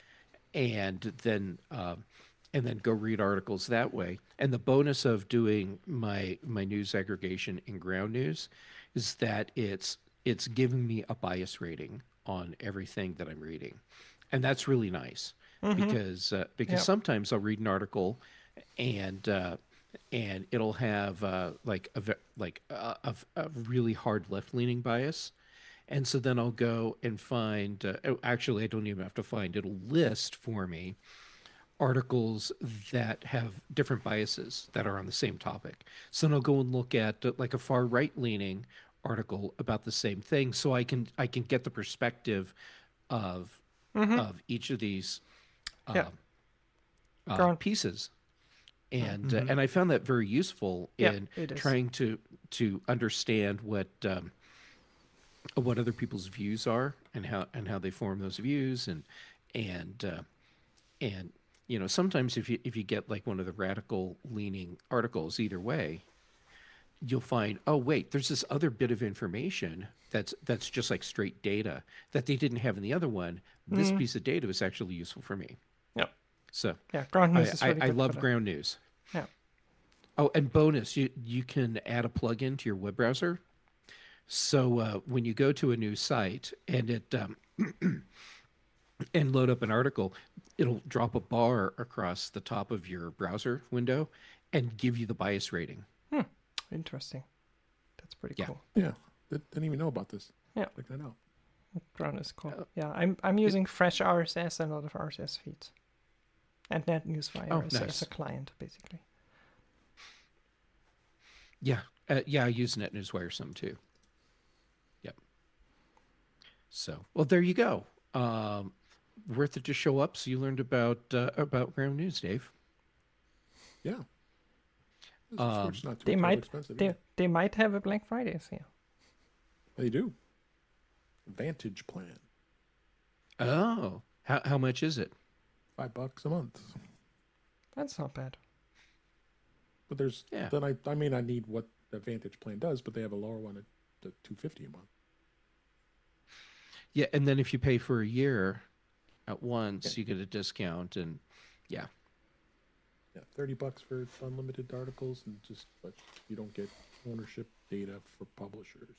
and then go read articles that way. And the bonus of doing my news aggregation in Ground News is that it's giving me a bias rating on everything that I'm reading, and that's really nice because Yep. sometimes I'll read an article and it'll have like a really hard left leaning bias. And so then I'll go and find, actually, I don't even have to find, it'll list for me articles that have different biases that are on the same topic. So then I'll go and look at like a far right leaning article about the same thing, so I can get the perspective of each of these Yeah. Ground. pieces. And I found that very useful Yeah, in it is. trying to understand what other people's views are and how they form those views and and sometimes if you get like one of the radical leaning articles either way, you'll find, oh wait, there's this other bit of information that's just like straight data that they didn't have in the other one. This piece of data was actually useful for me. Yep. So Yeah, ground news is really I good for love that. ground news. Yeah. Oh, and bonus, you can add a plugin to your web browser. So when you go to a new site and it and load up an article, it'll drop a bar across the top of your browser window and give you the bias rating. Interesting. That's pretty Yeah. cool. Yeah, didn't even know about this. Yeah. Check that out. Ground is cool. Yeah, I'm using Fresh RSS and a lot of RSS feeds, and NetNewsWire Oh, as nice. a client, basically. Yeah, yeah, I use NetNewsWire some too. Yep. So, well, there you go. Worth it to show up. So you learned about ground news, Dave. Yeah. It's not too They terribly might expensive. they might have a Black Friday sale. They do. Vantage plan. Oh, how much is it? $5 a month. That's not bad. But there's Yeah. then I may not need what the Vantage plan does, but they have a lower one at $250 a month. Yeah, and then if you pay for a year at once, you get a discount, and yeah, Yeah, $30 for unlimited articles, and but you don't get ownership data for publishers.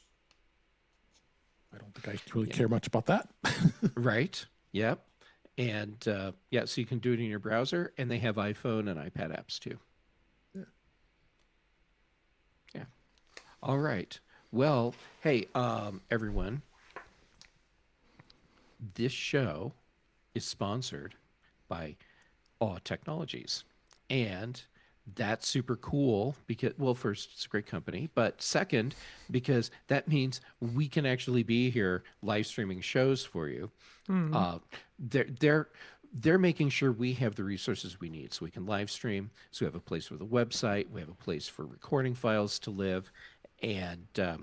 I don't think I really care much about that. right. Yep. And yeah, so you can do it in your browser, and they have iPhone and iPad apps too. Yeah. Yeah. All right. Well, hey, everyone. This show is sponsored by Awe Technologies. And that's super cool because, well, first, it's a great company, but second, because that means we can actually be here live streaming shows for you. They're making sure we have the resources we need so we can live stream, so we have a place for the website, we have a place for recording files to live, and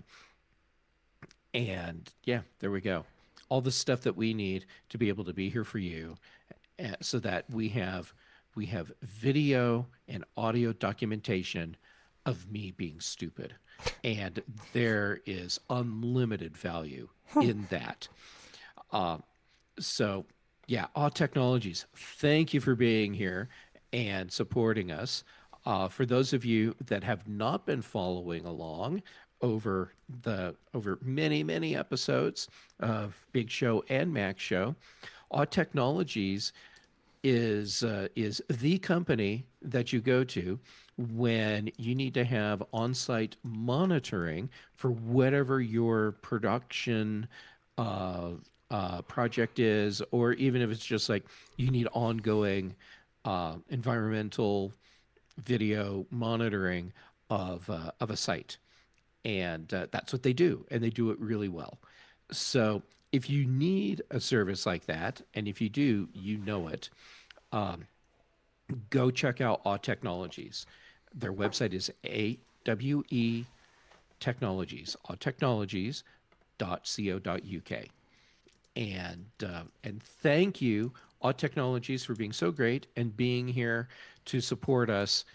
yeah, there we go. All the stuff that we need to be able to be here for you, so that we have video and audio documentation of me being stupid, and there is unlimited value in that. So yeah, Awe Technologies, thank you for being here and supporting us. For those of you that have not been following along over many episodes of Big Show and Mac Show, Awe Technologies is the company that you go to when you need to have on-site monitoring for whatever your production project is, or even if it's just like you need ongoing environmental video monitoring of a site. And that's what they do, and they do it really well. So if you need a service like that, and if you do, you know it, go check out Awe Technologies. Their website is AWE Technologies, awetechnologies.co.uk. And thank you, Awe Technologies, for being so great and being here to support us.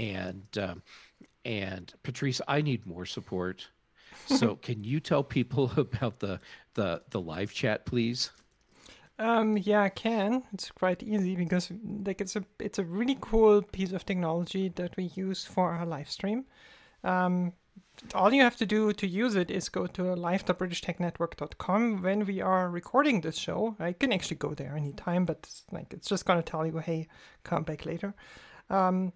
And Patrice, I need more support. So can you tell people about the live chat, please? Yeah, I can. It's quite easy because like it's a really cool piece of technology that we use for our live stream. All you have to do to use it is go to live.britishtechnetwork.com when we are recording this show. I can actually go there anytime, but it's just gonna tell you, hey, come back later. And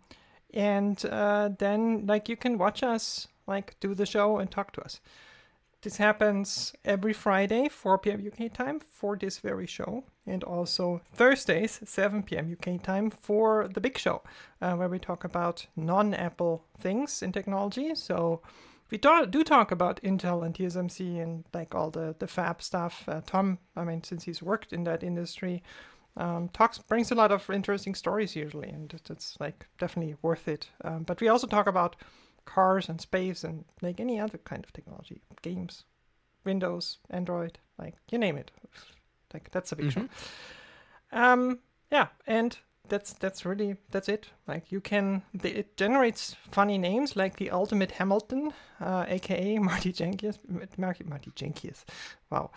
then you can watch us do the show and talk to us. This happens every Friday, 4 p.m. UK time for this very show, and also Thursdays, 7 p.m. UK time for the big show, where we talk about non-Apple things in technology. So we do talk about Intel and TSMC and all the fab stuff. Tom, since he's worked in that industry, brings a lot of interesting stories usually, and it's definitely worth it. But we also talk about cars and space and any other kind of technology, games. Windows, Android, like you name it. Like that's a big show. Mm-hmm. Yeah, and that's it. Like it generates funny names like the Ultimate Hamilton, aka Marty Jenkies. Marty Jenkies. Wow.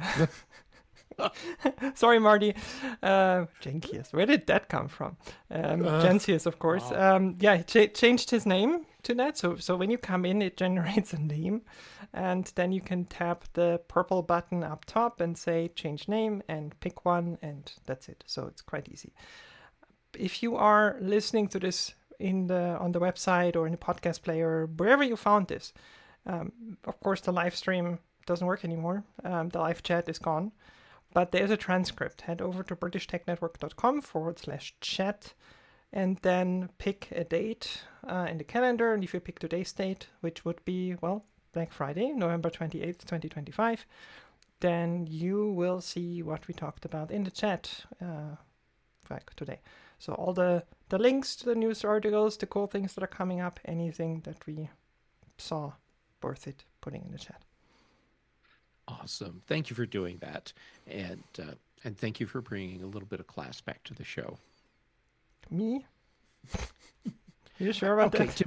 Sorry, Marty. Jenkies. Where did that come from? Jensius, of course. Wow. Yeah, he changed his name to that. So when you come in, it generates a name, and then you can tap the purple button up top and say change name and pick one, and that's it. So it's quite easy. If you are listening to this on the website or in the podcast player, wherever you found this, of course the live stream doesn't work anymore. The live chat is gone. But there's a transcript. Head over to britishtechnetwork.com/chat and then pick a date in the calendar. And if you pick today's date, which would be, well, Black Friday, November 28th, 2025, then you will see what we talked about in the chat back today. So all the links to the news articles, the cool things that are coming up, anything that we saw worth it putting in the chat. Awesome. Thank you for doing that. And thank you for bringing a little bit of class back to the show. Me? You sure about that?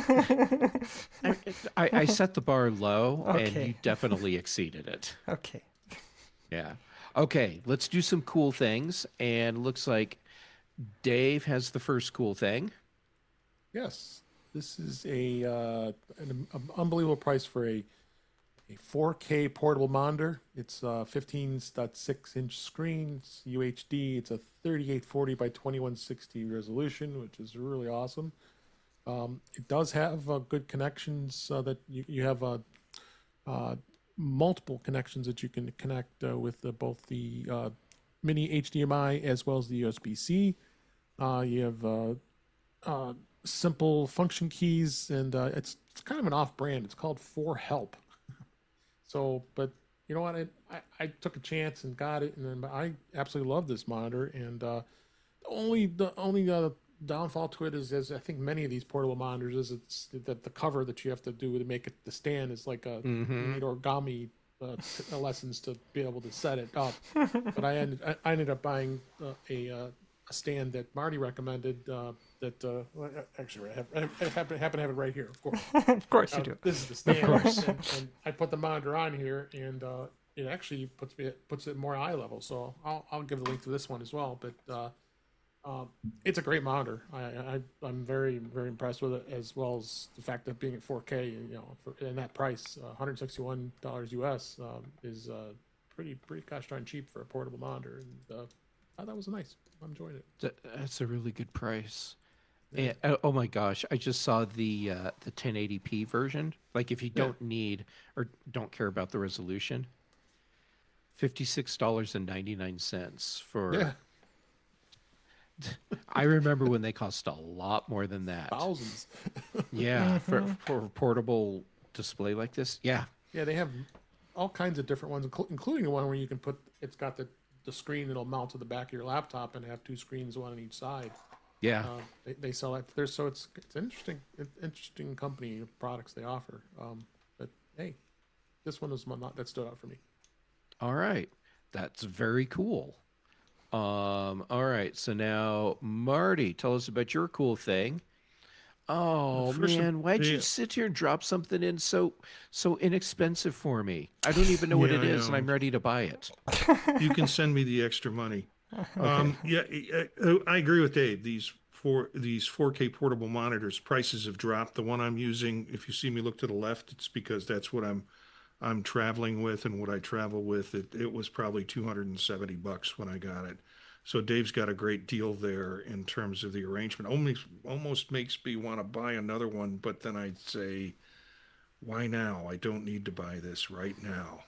I set the bar low, and Okay. you definitely exceeded it. Okay. Yeah. Okay, let's do some cool things. And looks like Dave has the first cool thing. Yes, this is an unbelievable price for a 4K portable monitor. It's a 15.6-inch screen. It's UHD. It's a 3840 by 2160 resolution, which is really awesome. It does have good connections that you have multiple connections that you can connect with both the mini HDMI as well as the USB-C. You have simple function keys, and it's kind of an off-brand. It's called 4Help. So, but you know what? I took a chance and got it, and then I absolutely love this monitor. And the only downfall to it is, as I think many of these portable monitors, is it's that the cover that you have to do to make it the stand is like you need origami lessons to be able to set it up. But I ended up buying a stand that Marty recommended. Actually, I happen to have it right here, of course. Of course you do. This is the stand, and I put the monitor on here, and it actually puts it more eye level. So I'll give the link to this one as well. But it's a great monitor. I'm very, very impressed with it, as well as the fact that being at 4K, and that price, $161 US, is pretty gosh darn cheap for a portable monitor. And I thought it was nice. I'm enjoying it. That's a really good price. And, oh my gosh, I just saw the 1080p version. Like if you don't need or don't care about the resolution, $56.99 for. Yeah. I remember when they cost a lot more than that. Thousands. Yeah, for a portable display like this. Yeah. Yeah, they have all kinds of different ones, including the one where you can it's got the screen that'll mount to the back of your laptop and have two screens, one on each side. Yeah. They sell that there, so it's interesting company of products they offer. But hey, this one was not that stood out for me. All right. That's very cool. All right. So now, Marty, tell us about your cool thing. Oh man, why'd you sit here and drop something in so inexpensive for me? I don't even know what it is, and I'm ready to buy it. You can send me the extra money. I agree with Dave. These 4K portable monitors prices have dropped. The one I'm using, if you see me look to the left, it's because that's what I'm traveling with, and what I travel with. It was probably $270 when I got it. So Dave's got a great deal there in terms of the arrangement. Almost makes me want to buy another one, but then I'd say, why now? I don't need to buy this right now.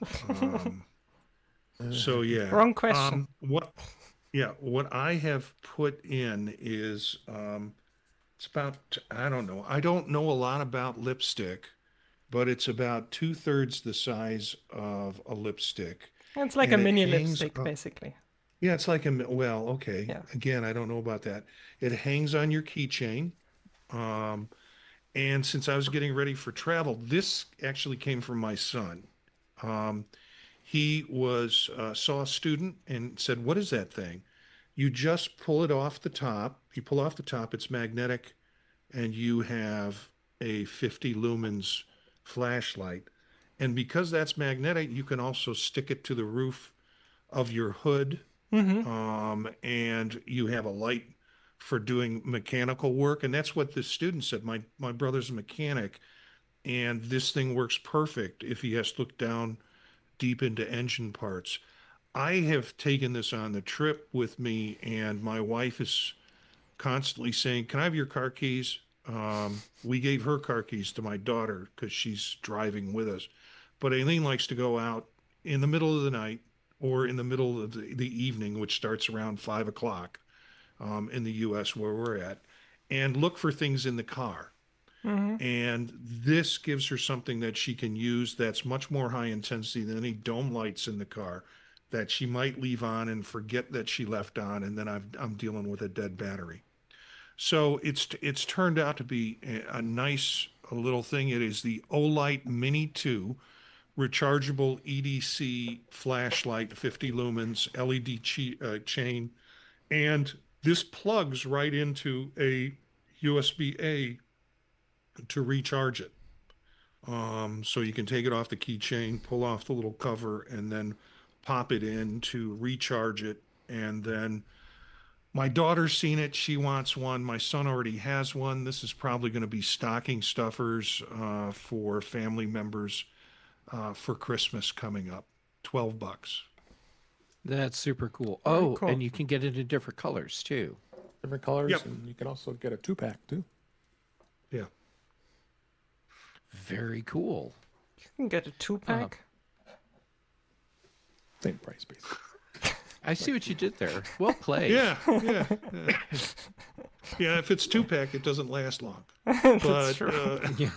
So yeah. Wrong question. What I have put in is it's about, I don't know. I don't know a lot about lipstick, but it's about 2/3 the size of a lipstick. It's like And a it mini hangs lipstick, up- basically. Yeah, it's like okay. Yeah. Again, I don't know about that. It hangs on your keychain. And since I was getting ready for travel, this actually came from my son. He was saw a student and said, "What is that thing?" You just pull it off the top. You pull off the top. It's magnetic, and you have a 50 lumens flashlight. And because that's magnetic, you can also stick it to the roof of your hood, and you have a light for doing mechanical work. And that's what this student said. My brother's a mechanic, and this thing works perfect if he has to look down deep into engine parts. I have taken this on the trip with me, and my wife is constantly saying, "Can I have your car keys?" We gave her car keys to my daughter because she's driving with us. But Aileen likes to go out in the middle of the night or in the middle of the evening, which starts around 5 o'clock in the US where we're at, and look for things in the car. And this gives her something that she can use that's much more high intensity than any dome lights in the car that she might leave on and forget that she left on, and then I'm dealing with a dead battery. So it's turned out to be a nice little thing. It is the Olight Mini 2 rechargeable EDC flashlight, 50 lumens, LED chain, and this plugs right into a USB-A to recharge it. So you can take it off the keychain, pull off the little cover, and then pop it in to recharge it. And then my daughter's seen it. She wants one. My son already has one. This is probably going to be stocking stuffers for family members for Christmas coming up. $12. That's super cool. Very Oh, cool. and you can get it in different colors too. Different colors, Yep. and you can also get a 2-pack too. Yeah. Very cool. You can get a 2-pack. Same price, basically. I see what you did there. Well played. Yeah. Yeah, if it's 2-pack, it doesn't last long. That's But true.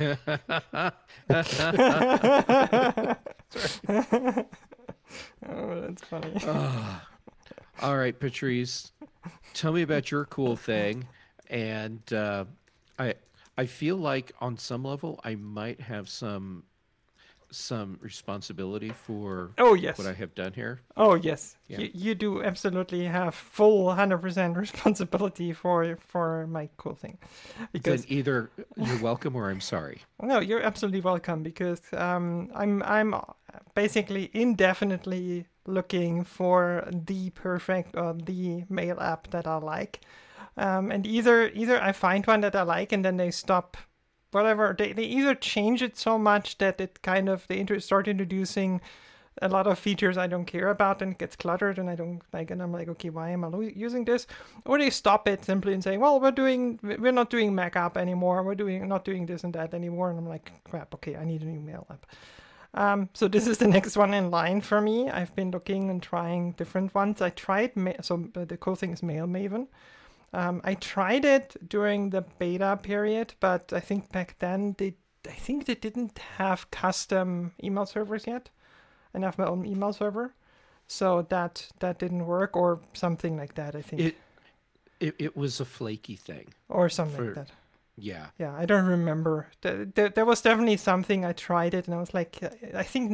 Oh, that's funny. All right, Patrice, tell me about your cool thing. And I feel like on some level I might have some responsibility for Oh, yes. what I have done here. Oh, yes. Yeah. You do absolutely have full 100% responsibility for my cool thing. Then Because either you're welcome or I'm sorry. no, you're absolutely welcome because I'm basically indefinitely looking for the perfect or the mail app that I like. And either I find one that I like and then they stop whatever, they either change it so much that it kind of start introducing a lot of features I don't care about and it gets cluttered and I don't like, and I'm like, okay, why am I using this? Or they stop it simply and say, well, we're not doing Mac app anymore, not doing this and that anymore, and I'm like, crap, okay, I need a new mail app. So this is the next one in line for me. I've been looking and trying different ones. I tried the cool thing is Mail Maven. I tried it during the beta period, but I think back then they didn't have custom email servers yet, and I have my own email server, so that didn't work or something like that. I think It was a flaky thing. or something like for- that. Yeah. Yeah, I don't remember. There was definitely something I tried it and I was like, I think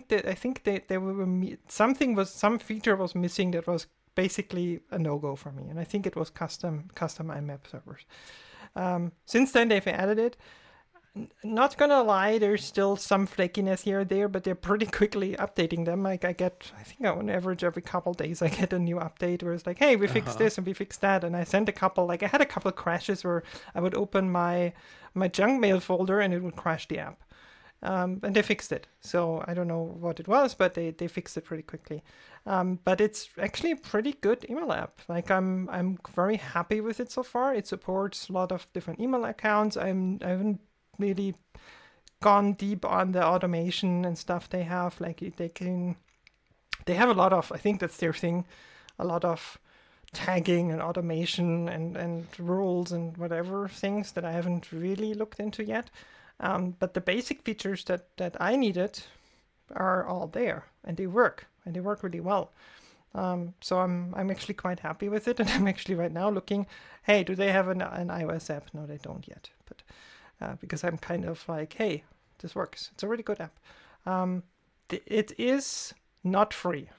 some feature was missing that was basically a no-go for me, and I think it was custom IMAP servers. Since then they've added it. Not gonna lie, there's still some flakiness here or there, but they're pretty quickly updating them. Like I think on average every couple days I get a new update where it's like, hey, we fixed this and we fixed that, and I sent I had a couple crashes where I would open my junk mail folder and it would crash the app. And they fixed it. So I don't know what it was, but they fixed it pretty quickly. But it's actually a pretty good email app. Like I'm very happy with it so far. It supports a lot of different email accounts. I haven't really gone deep on the automation and stuff they have. Like they have a lot of, I think that's their thing, a lot of tagging and automation and rules and whatever things that I haven't really looked into yet. But the basic features that I needed are all there, and they work really well. So I'm actually quite happy with it, and I'm actually right now looking, hey, do they have an iOS app? No, they don't yet, but because I'm kind of like, hey, this works. It's a really good app. it is not free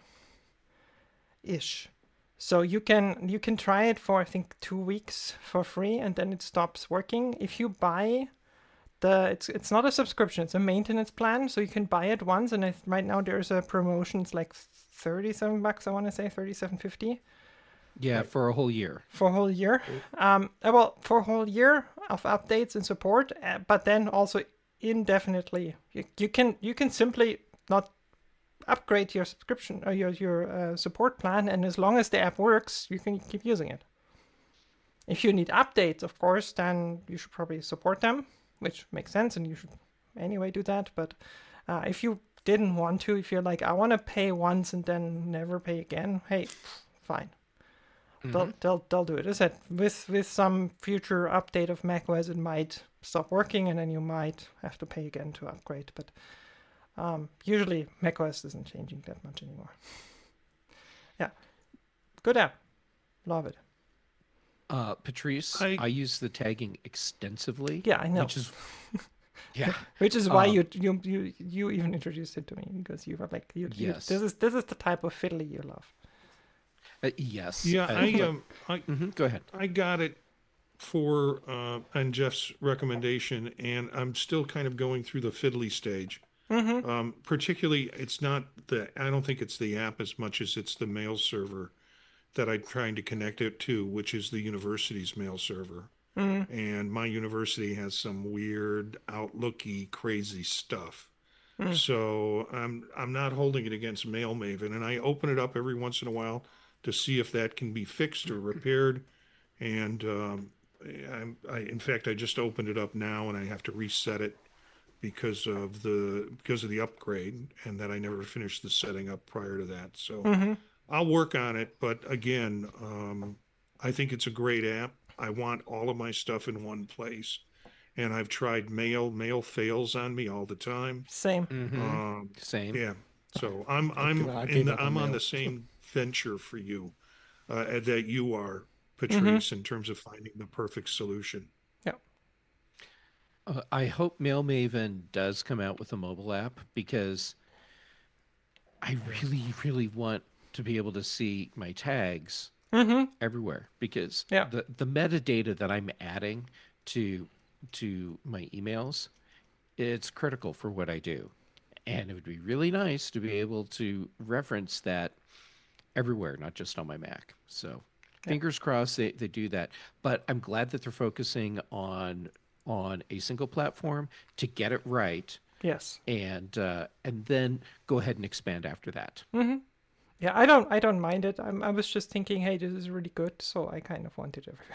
ish. So you can try it for I think 2 weeks for free, and then it stops working. If you buy it's not a subscription, it's a maintenance plan, so you can buy it once, and right now there's a promotion. It's like $37, I want to say 37.50 Yeah, for a whole year. for a whole year. Well, for a whole year of updates and support, but then also indefinitely. You can simply not upgrade your subscription or your support plan, and as long as the app works, you can keep using it. If you need updates, of course, then you should probably support them, which makes sense, and you should anyway do that. But if you didn't want to, if you're like, I want to pay once and then never pay again, hey, fine. They'll do it. As I said, with some future update of macOS, it might stop working, and then you might have to pay again to upgrade. But usually macOS isn't changing that much anymore. Yeah, good app, love it. Patrice, I use the tagging extensively. Yeah, I know. Which is, yeah, Which is why you even introduced it to me, because you were like, Yes. this is the type of fiddly you love. yes. Yeah, Go ahead. I got it for on Jeff's recommendation, and I'm still kind of going through the fiddly stage. Particularly, I don't think it's the app as much as it's the mail server that I'm trying to connect it to, which is the university's mail server. And my university has some weird Outlooky crazy stuff. So I'm not holding it against Mail Maven, and I open it up every once in a while to see if that can be fixed or repaired. And in fact, I just opened it up now, and I have to reset it because of the upgrade, and that I never finished the setting up prior to that. So I'll work on it, but again, I think it's a great app. I want all of my stuff in one place, and I've tried mail. Mail fails on me all the time. Same. Same. Yeah, so I'm on the same venture for you that you are, Patrice, in terms of finding the perfect solution. Yeah. I hope Mail Maven does come out with a mobile app, because I really, really want to be able to see my tags everywhere, because the metadata that I'm adding to my emails, it's critical for what I do. And it would be really nice to be able to reference that everywhere, not just on my Mac. So fingers crossed they do that. But I'm glad that they're focusing on a single platform to get it right. Yes. And then go ahead and expand after that. Yeah, I don't mind it. I was just thinking, hey, this is really good, so I kind of want it everywhere.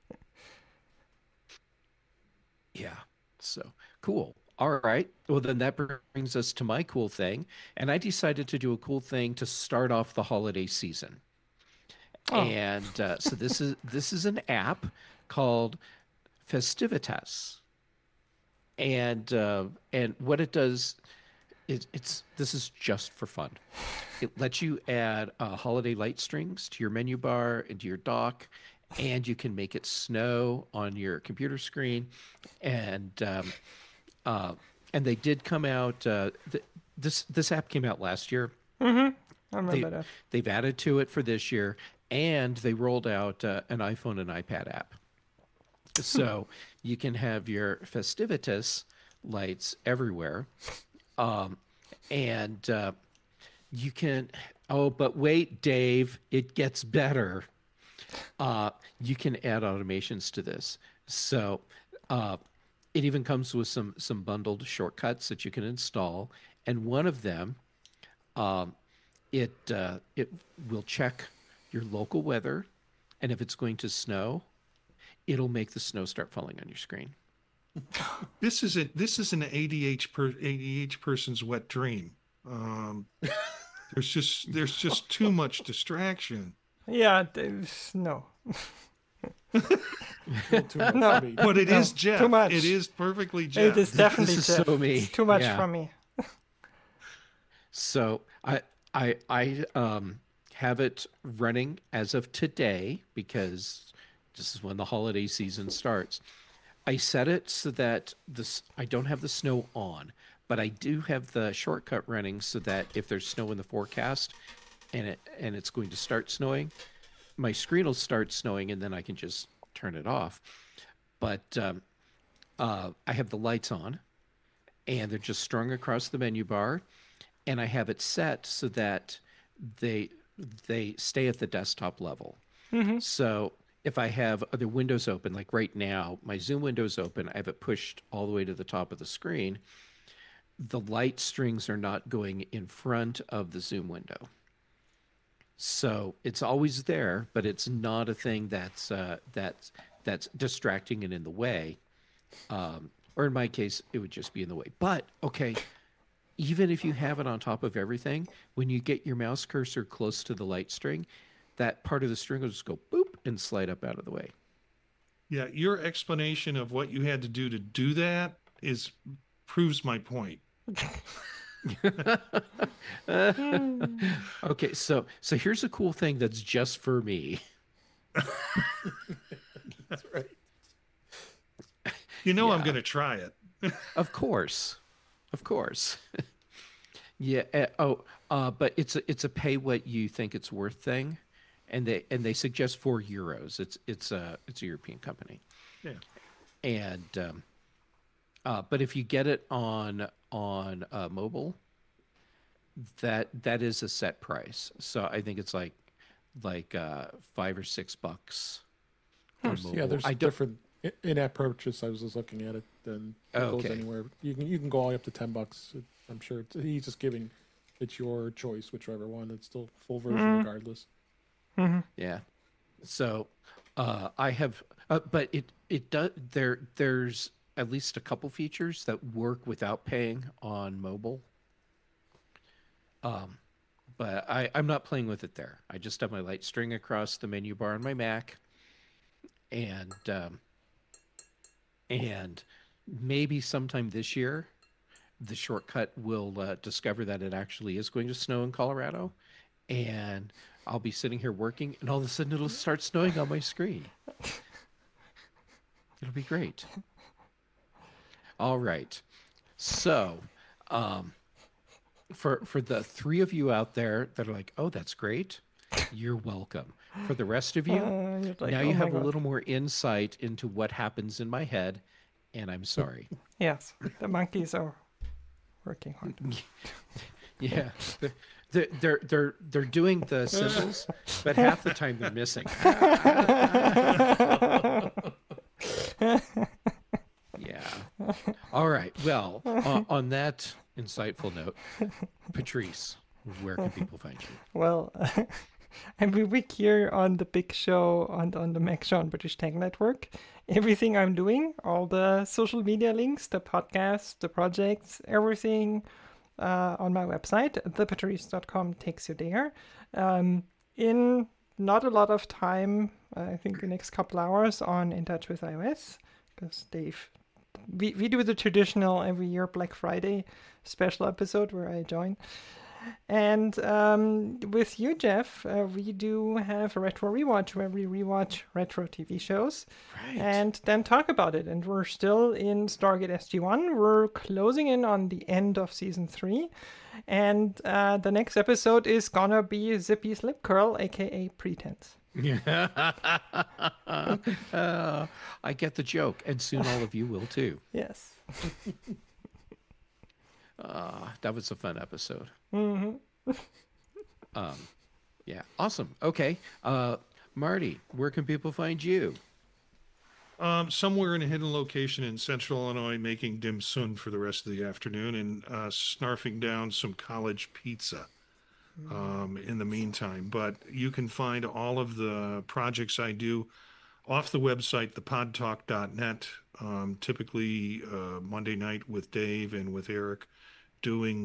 Yeah. So cool. All right. Well, then that brings us to my cool thing. And I decided to do a cool thing to start off the holiday season. And so this is an app called Festivitas. And what it does is this is just for fun. It lets you add holiday light strings to your menu bar and to your dock, and you can make it snow on your computer screen. And they did come out. This app came out last year. I remember that. They've added to it for this year, and they rolled out an iPhone and iPad app. So you can have your Festivitas lights everywhere. And you can, but wait, Dave, it gets better. You can add automations to this. So it even comes with some bundled shortcuts that you can install. And one of them, it will check your local weather. And if it's going to snow, it'll make the snow start falling on your screen. This is an ADHD person's wet dream. There's just too much distraction. Yeah, no. No. But it is Jeff. Too much. It is perfectly Jeff. It is definitely This is Jeff. so me. It's too much Yeah. from me. So I have it running as of today, because this is when the holiday season starts. I set it so that I don't have the snow on, but I do have the shortcut running so that if there's snow in the forecast and it's going to start snowing, my screen will start snowing and then I can just turn it off. But I have the lights on and they're just strung across the menu bar, and I have it set so that they they stay at the desktop level. So if I have other windows open, like right now, my Zoom window's open, I have it pushed all the way to the top of the screen. The light strings are not going in front of the Zoom window. So it's always there, but it's not a thing that's distracting and in the way. Or in my case, it would just be in the way. But okay, even if you have it on top of everything, when you get your mouse cursor close to the light string, that part of the string will just go boop and slide up out of the way. Yeah, your explanation of what you had to do that is proves my point. Okay, so here's a cool thing that's just for me. That's right. You know, I'm Yeah. going to try it. Of course. Of course. Yeah. But it's a pay what you think it's worth thing, and they suggest €4. It's a European company, Yeah. and but if you get it on mobile, that is a set price. So I think it's like $5 or $6 on Yeah, mobile. there's I don't. different in-app purchase. I was just looking at it, and it Oh, goes okay. anywhere. You can go all the way up to $10. I'm sure he's just giving it's your choice, whichever one. It's still full version regardless. Yeah. So I have, but it does there's at least a couple features that work without paying on mobile. But I'm not playing with it there. I just have my light string across the menu bar on my Mac, and and maybe sometime this year, the shortcut will discover that it actually is going to snow in Colorado, and I'll be sitting here working, and all of a sudden it'll start snowing on my screen. It'll be great. All right. So, for the three of you out there that are like, "Oh, that's great," you're welcome. For the rest of you, You're like, now "Oh you my have a God." little more insight into what happens in my head, and I'm sorry. Yes, the monkeys are working hard. Yeah, they're doing the symbols, but half the time they're missing. Yeah. All right. Well, on that insightful note, Patrice, where can people find you? Well, every week here on the big show on the Mac Show on British Tech Network, everything I'm doing, all the social media links, the podcasts, the projects, everything on my website, thepatrice.com, takes you there. In not a lot of time, I think the next couple hours on In Touch with iOS, because we do the traditional every year Black Friday special episode where I join. And with you, Jeff, we do have a retro rewatch where we rewatch retro TV shows Right. and then talk about it. And we're still in Stargate SG-1. We're closing in on the end of season 3. And the next episode is gonna be Zippy Slip Curl, aka Pretense. I get the joke, and soon all of you will too. Yes. That was a fun episode. Yeah, awesome. Okay, Marty, where can people find you? Somewhere in a hidden location in central Illinois, making dim sum for the rest of the afternoon and snarfing down some college pizza in the meantime. But you can find all of the projects I do off the website, thepodtalk.net, typically Monday night with Dave and with Eric, doing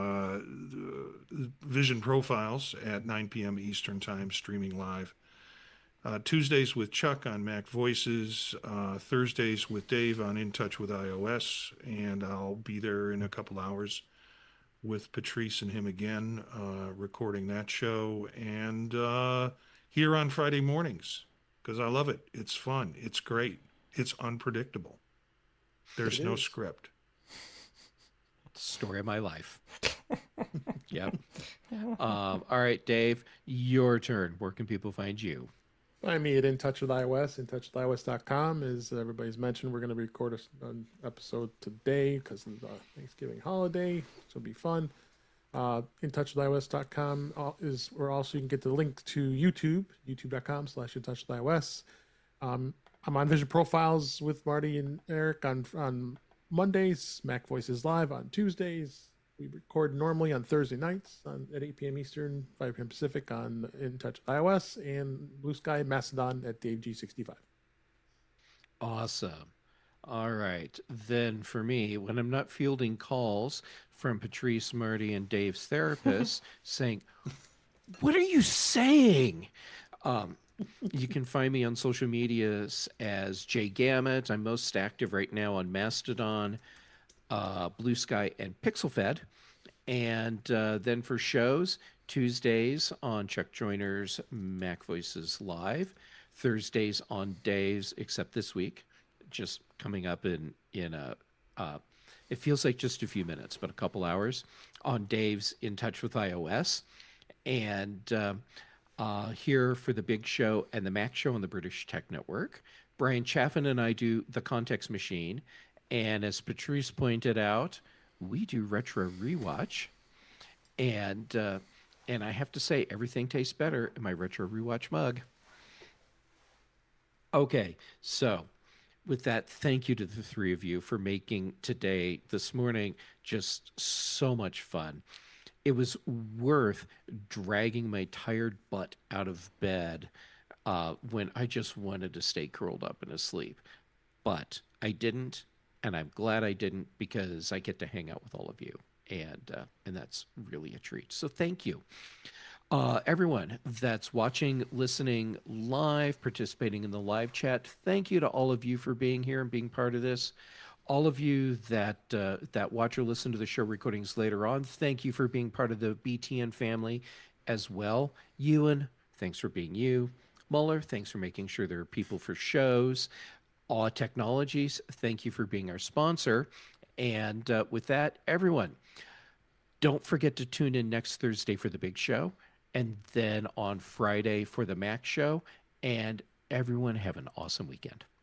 vision profiles at 9 p.m. Eastern Time, streaming live. Tuesdays with Chuck on Mac Voices, Thursdays with Dave on In Touch with iOS, and I'll be there in a couple hours with Patrice and him again, recording that show, and here on Friday mornings, because I love it. It's fun. It's great. It's unpredictable. There's It no is. script. Story of my life. Yep. All right, Dave, your turn. Where can people find you? Find me at In Touch with iOS, intouchwithios.com. As everybody's mentioned, we're going to record an episode today because of the Thanksgiving holiday, so it'll be fun. intouchwithios.com is where also you can get the link to YouTube, youtube.com/intouchwithios. I'm on Vision Profiles with Marty and Eric on Mondays, Mac Voices Live on Tuesdays. We record normally on Thursday nights at 8 p.m. Eastern, 5 p.m. Pacific on In Touch with iOS, and Blue Sky Mastodon at DaveG65. Awesome. All right. Then for me, when I'm not fielding calls from Patrice, Marty, and Dave's therapist saying, "What are you saying?" You can find me on social medias as Jay Gamut. I'm most active right now on Mastodon, Blue Sky, and PixelFed. And then for shows, Tuesdays on Chuck Joyner's Mac Voices Live, Thursdays on Dave's, except this week, just coming up in a it feels like just a few minutes, but a couple hours on Dave's In Touch with iOS, and here for the Big Show and the Mac Show on the British Tech Network. Brian Chaffin and I do The Context Machine, and as Patrice pointed out, we do Retro Rewatch, and I have to say everything tastes better in my Retro Rewatch mug. Okay, so with that, thank you to the three of you for making this morning, just so much fun. It was worth dragging my tired butt out of bed when I just wanted to stay curled up and asleep. But I didn't, and I'm glad I didn't because I get to hang out with all of you, and that's really a treat. So thank you. Everyone that's watching, listening live, participating in the live chat, thank you to all of you for being here and being part of this. All of you that watch or listen to the show recordings later on, thank you for being part of the BTN family as well. Ewan, thanks for being you. Muller, thanks for making sure there are people for shows. Awe Technologies, thank you for being our sponsor. And with that, everyone, don't forget to tune in next Thursday for the Big Show, and then on Friday for the Mac Show. And everyone have an awesome weekend.